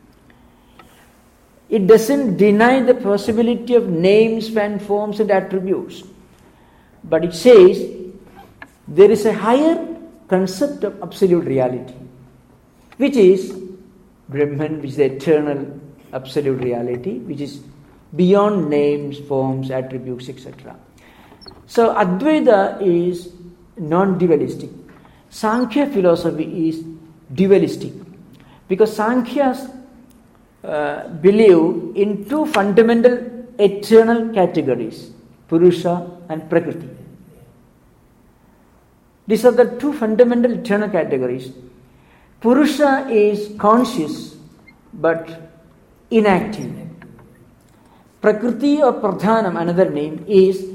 It doesn't deny the possibility of names and forms and attributes, but it says there is a higher concept of absolute reality, which is Brahman, which is the eternal absolute reality, which is beyond names, forms, attributes, et cetera. So Advaita is non-dualistic. Sankhya philosophy is dualistic, because Sankhya's uh, believe in two fundamental eternal categories, Purusha and Prakriti. These are the two fundamental eternal categories. Purusha is conscious but inactive. Prakriti or Pradhanam, another name, is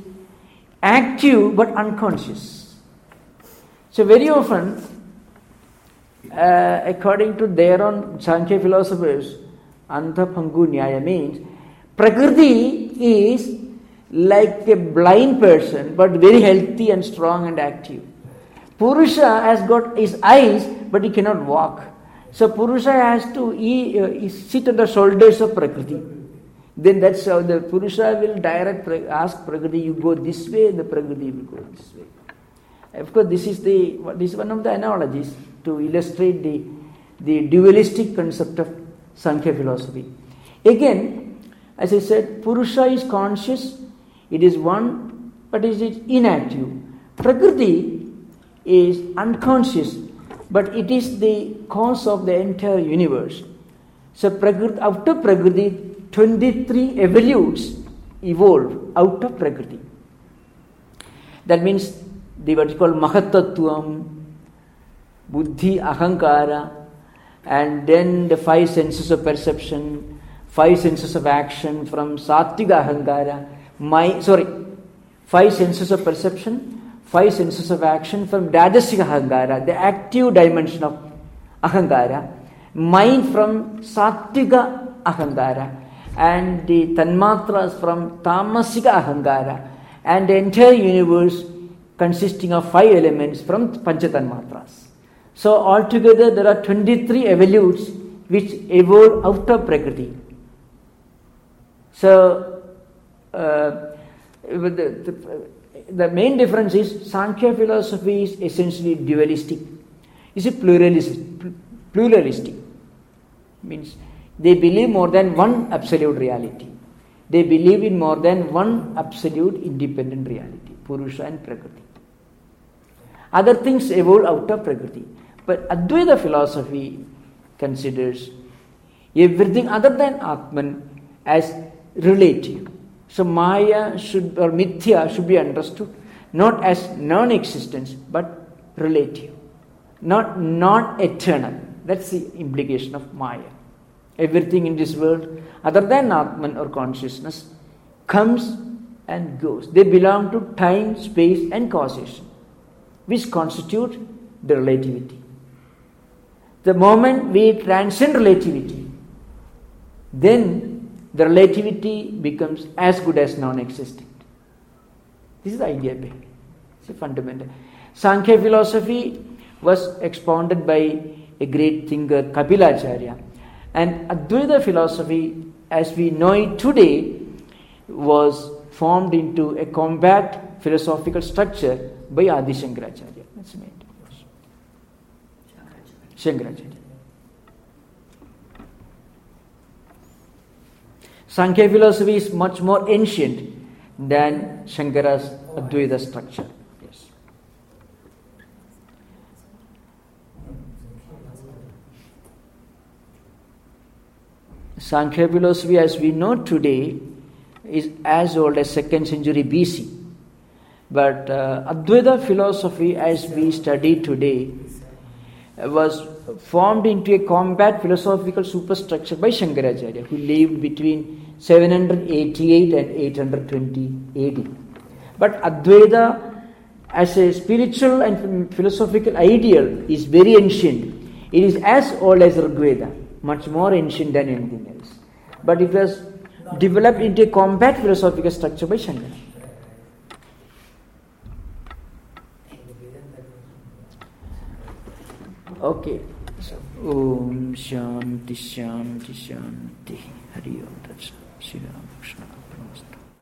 active but unconscious. So very often uh, according to their own Sankhya philosophers, Antha Pangu Nyaya means Prakriti is like a blind person but very healthy and strong and active. Purusha has got his eyes but he cannot walk. So Purusha has to he, uh, he sit on the shoulders of Prakriti. Then that's how the Purusha will direct, ask Prakriti, you go this way, the Prakriti will go this way. Of course, this is the this is one of the analogies to illustrate the, the dualistic concept of Sankhya philosophy. Again, as I said, Purusha is conscious, it is one, but it is inactive. Prakriti is unconscious, but it is the cause of the entire universe. So Prakriti, out of Prakriti, twenty-three evolutes evolved out of Prakriti. That means the what you call Mahatattvam, Buddhi, Ahankara, and then the five senses of perception, five senses of action from Sattvika Ahankara, my, sorry, five senses of perception, five senses of action from Rajasika Ahankara, the active dimension of Ahankara, mind from Sattvika Ahankara, and the Tanmatras from Tamasika Ahankara, and the entire universe consisting of five elements from Panchatanmatras. So altogether there are twenty-three evolutes which evolve out of Prakriti. So uh, the, the, the main difference is Sankhya philosophy is essentially dualistic. It's a pluralistic. Pluralistic means they believe more than one absolute reality. They believe in more than one absolute independent reality, Purusha and Prakriti. Other things evolve out of Prakriti. But Advaita philosophy considers everything other than Atman as relative. So Maya should, or Mithya should be understood not as non-existence but relative, not non-eternal. That's the implication of Maya. Everything in this world other than Atman or consciousness comes and goes. They belong to time, space and causation, which constitute the relativity. The moment we transcend relativity, then the relativity becomes as good as non-existent. This is the idea behind it. It's a fundamental. Sankhya philosophy was expounded by a great thinker, Kapilacharya. And Advaita philosophy, as we know it today, was formed into a compact philosophical structure by Adi Shankaracharya. That's the main difference. Shankaracharya. Sankhya philosophy is much more ancient than Shankara's Advaita structure. Yes. Sankhya philosophy, as we know today, is as old as second century B C. But uh, Advaita philosophy, as we study today, uh, was formed into a compact philosophical superstructure by Shankaracharya, who lived between seven hundred eighty-eight and eight hundred twenty A D. But Advaita, as a spiritual and philosophical ideal, is very ancient. It is as old as Rigveda, much more ancient than anything else. But it was developed into a compact philosophical structure by Shankara. Okay. So, Om Shanti Shanti Shanti Hari Om Tat Sat. Shri Ram Krishna.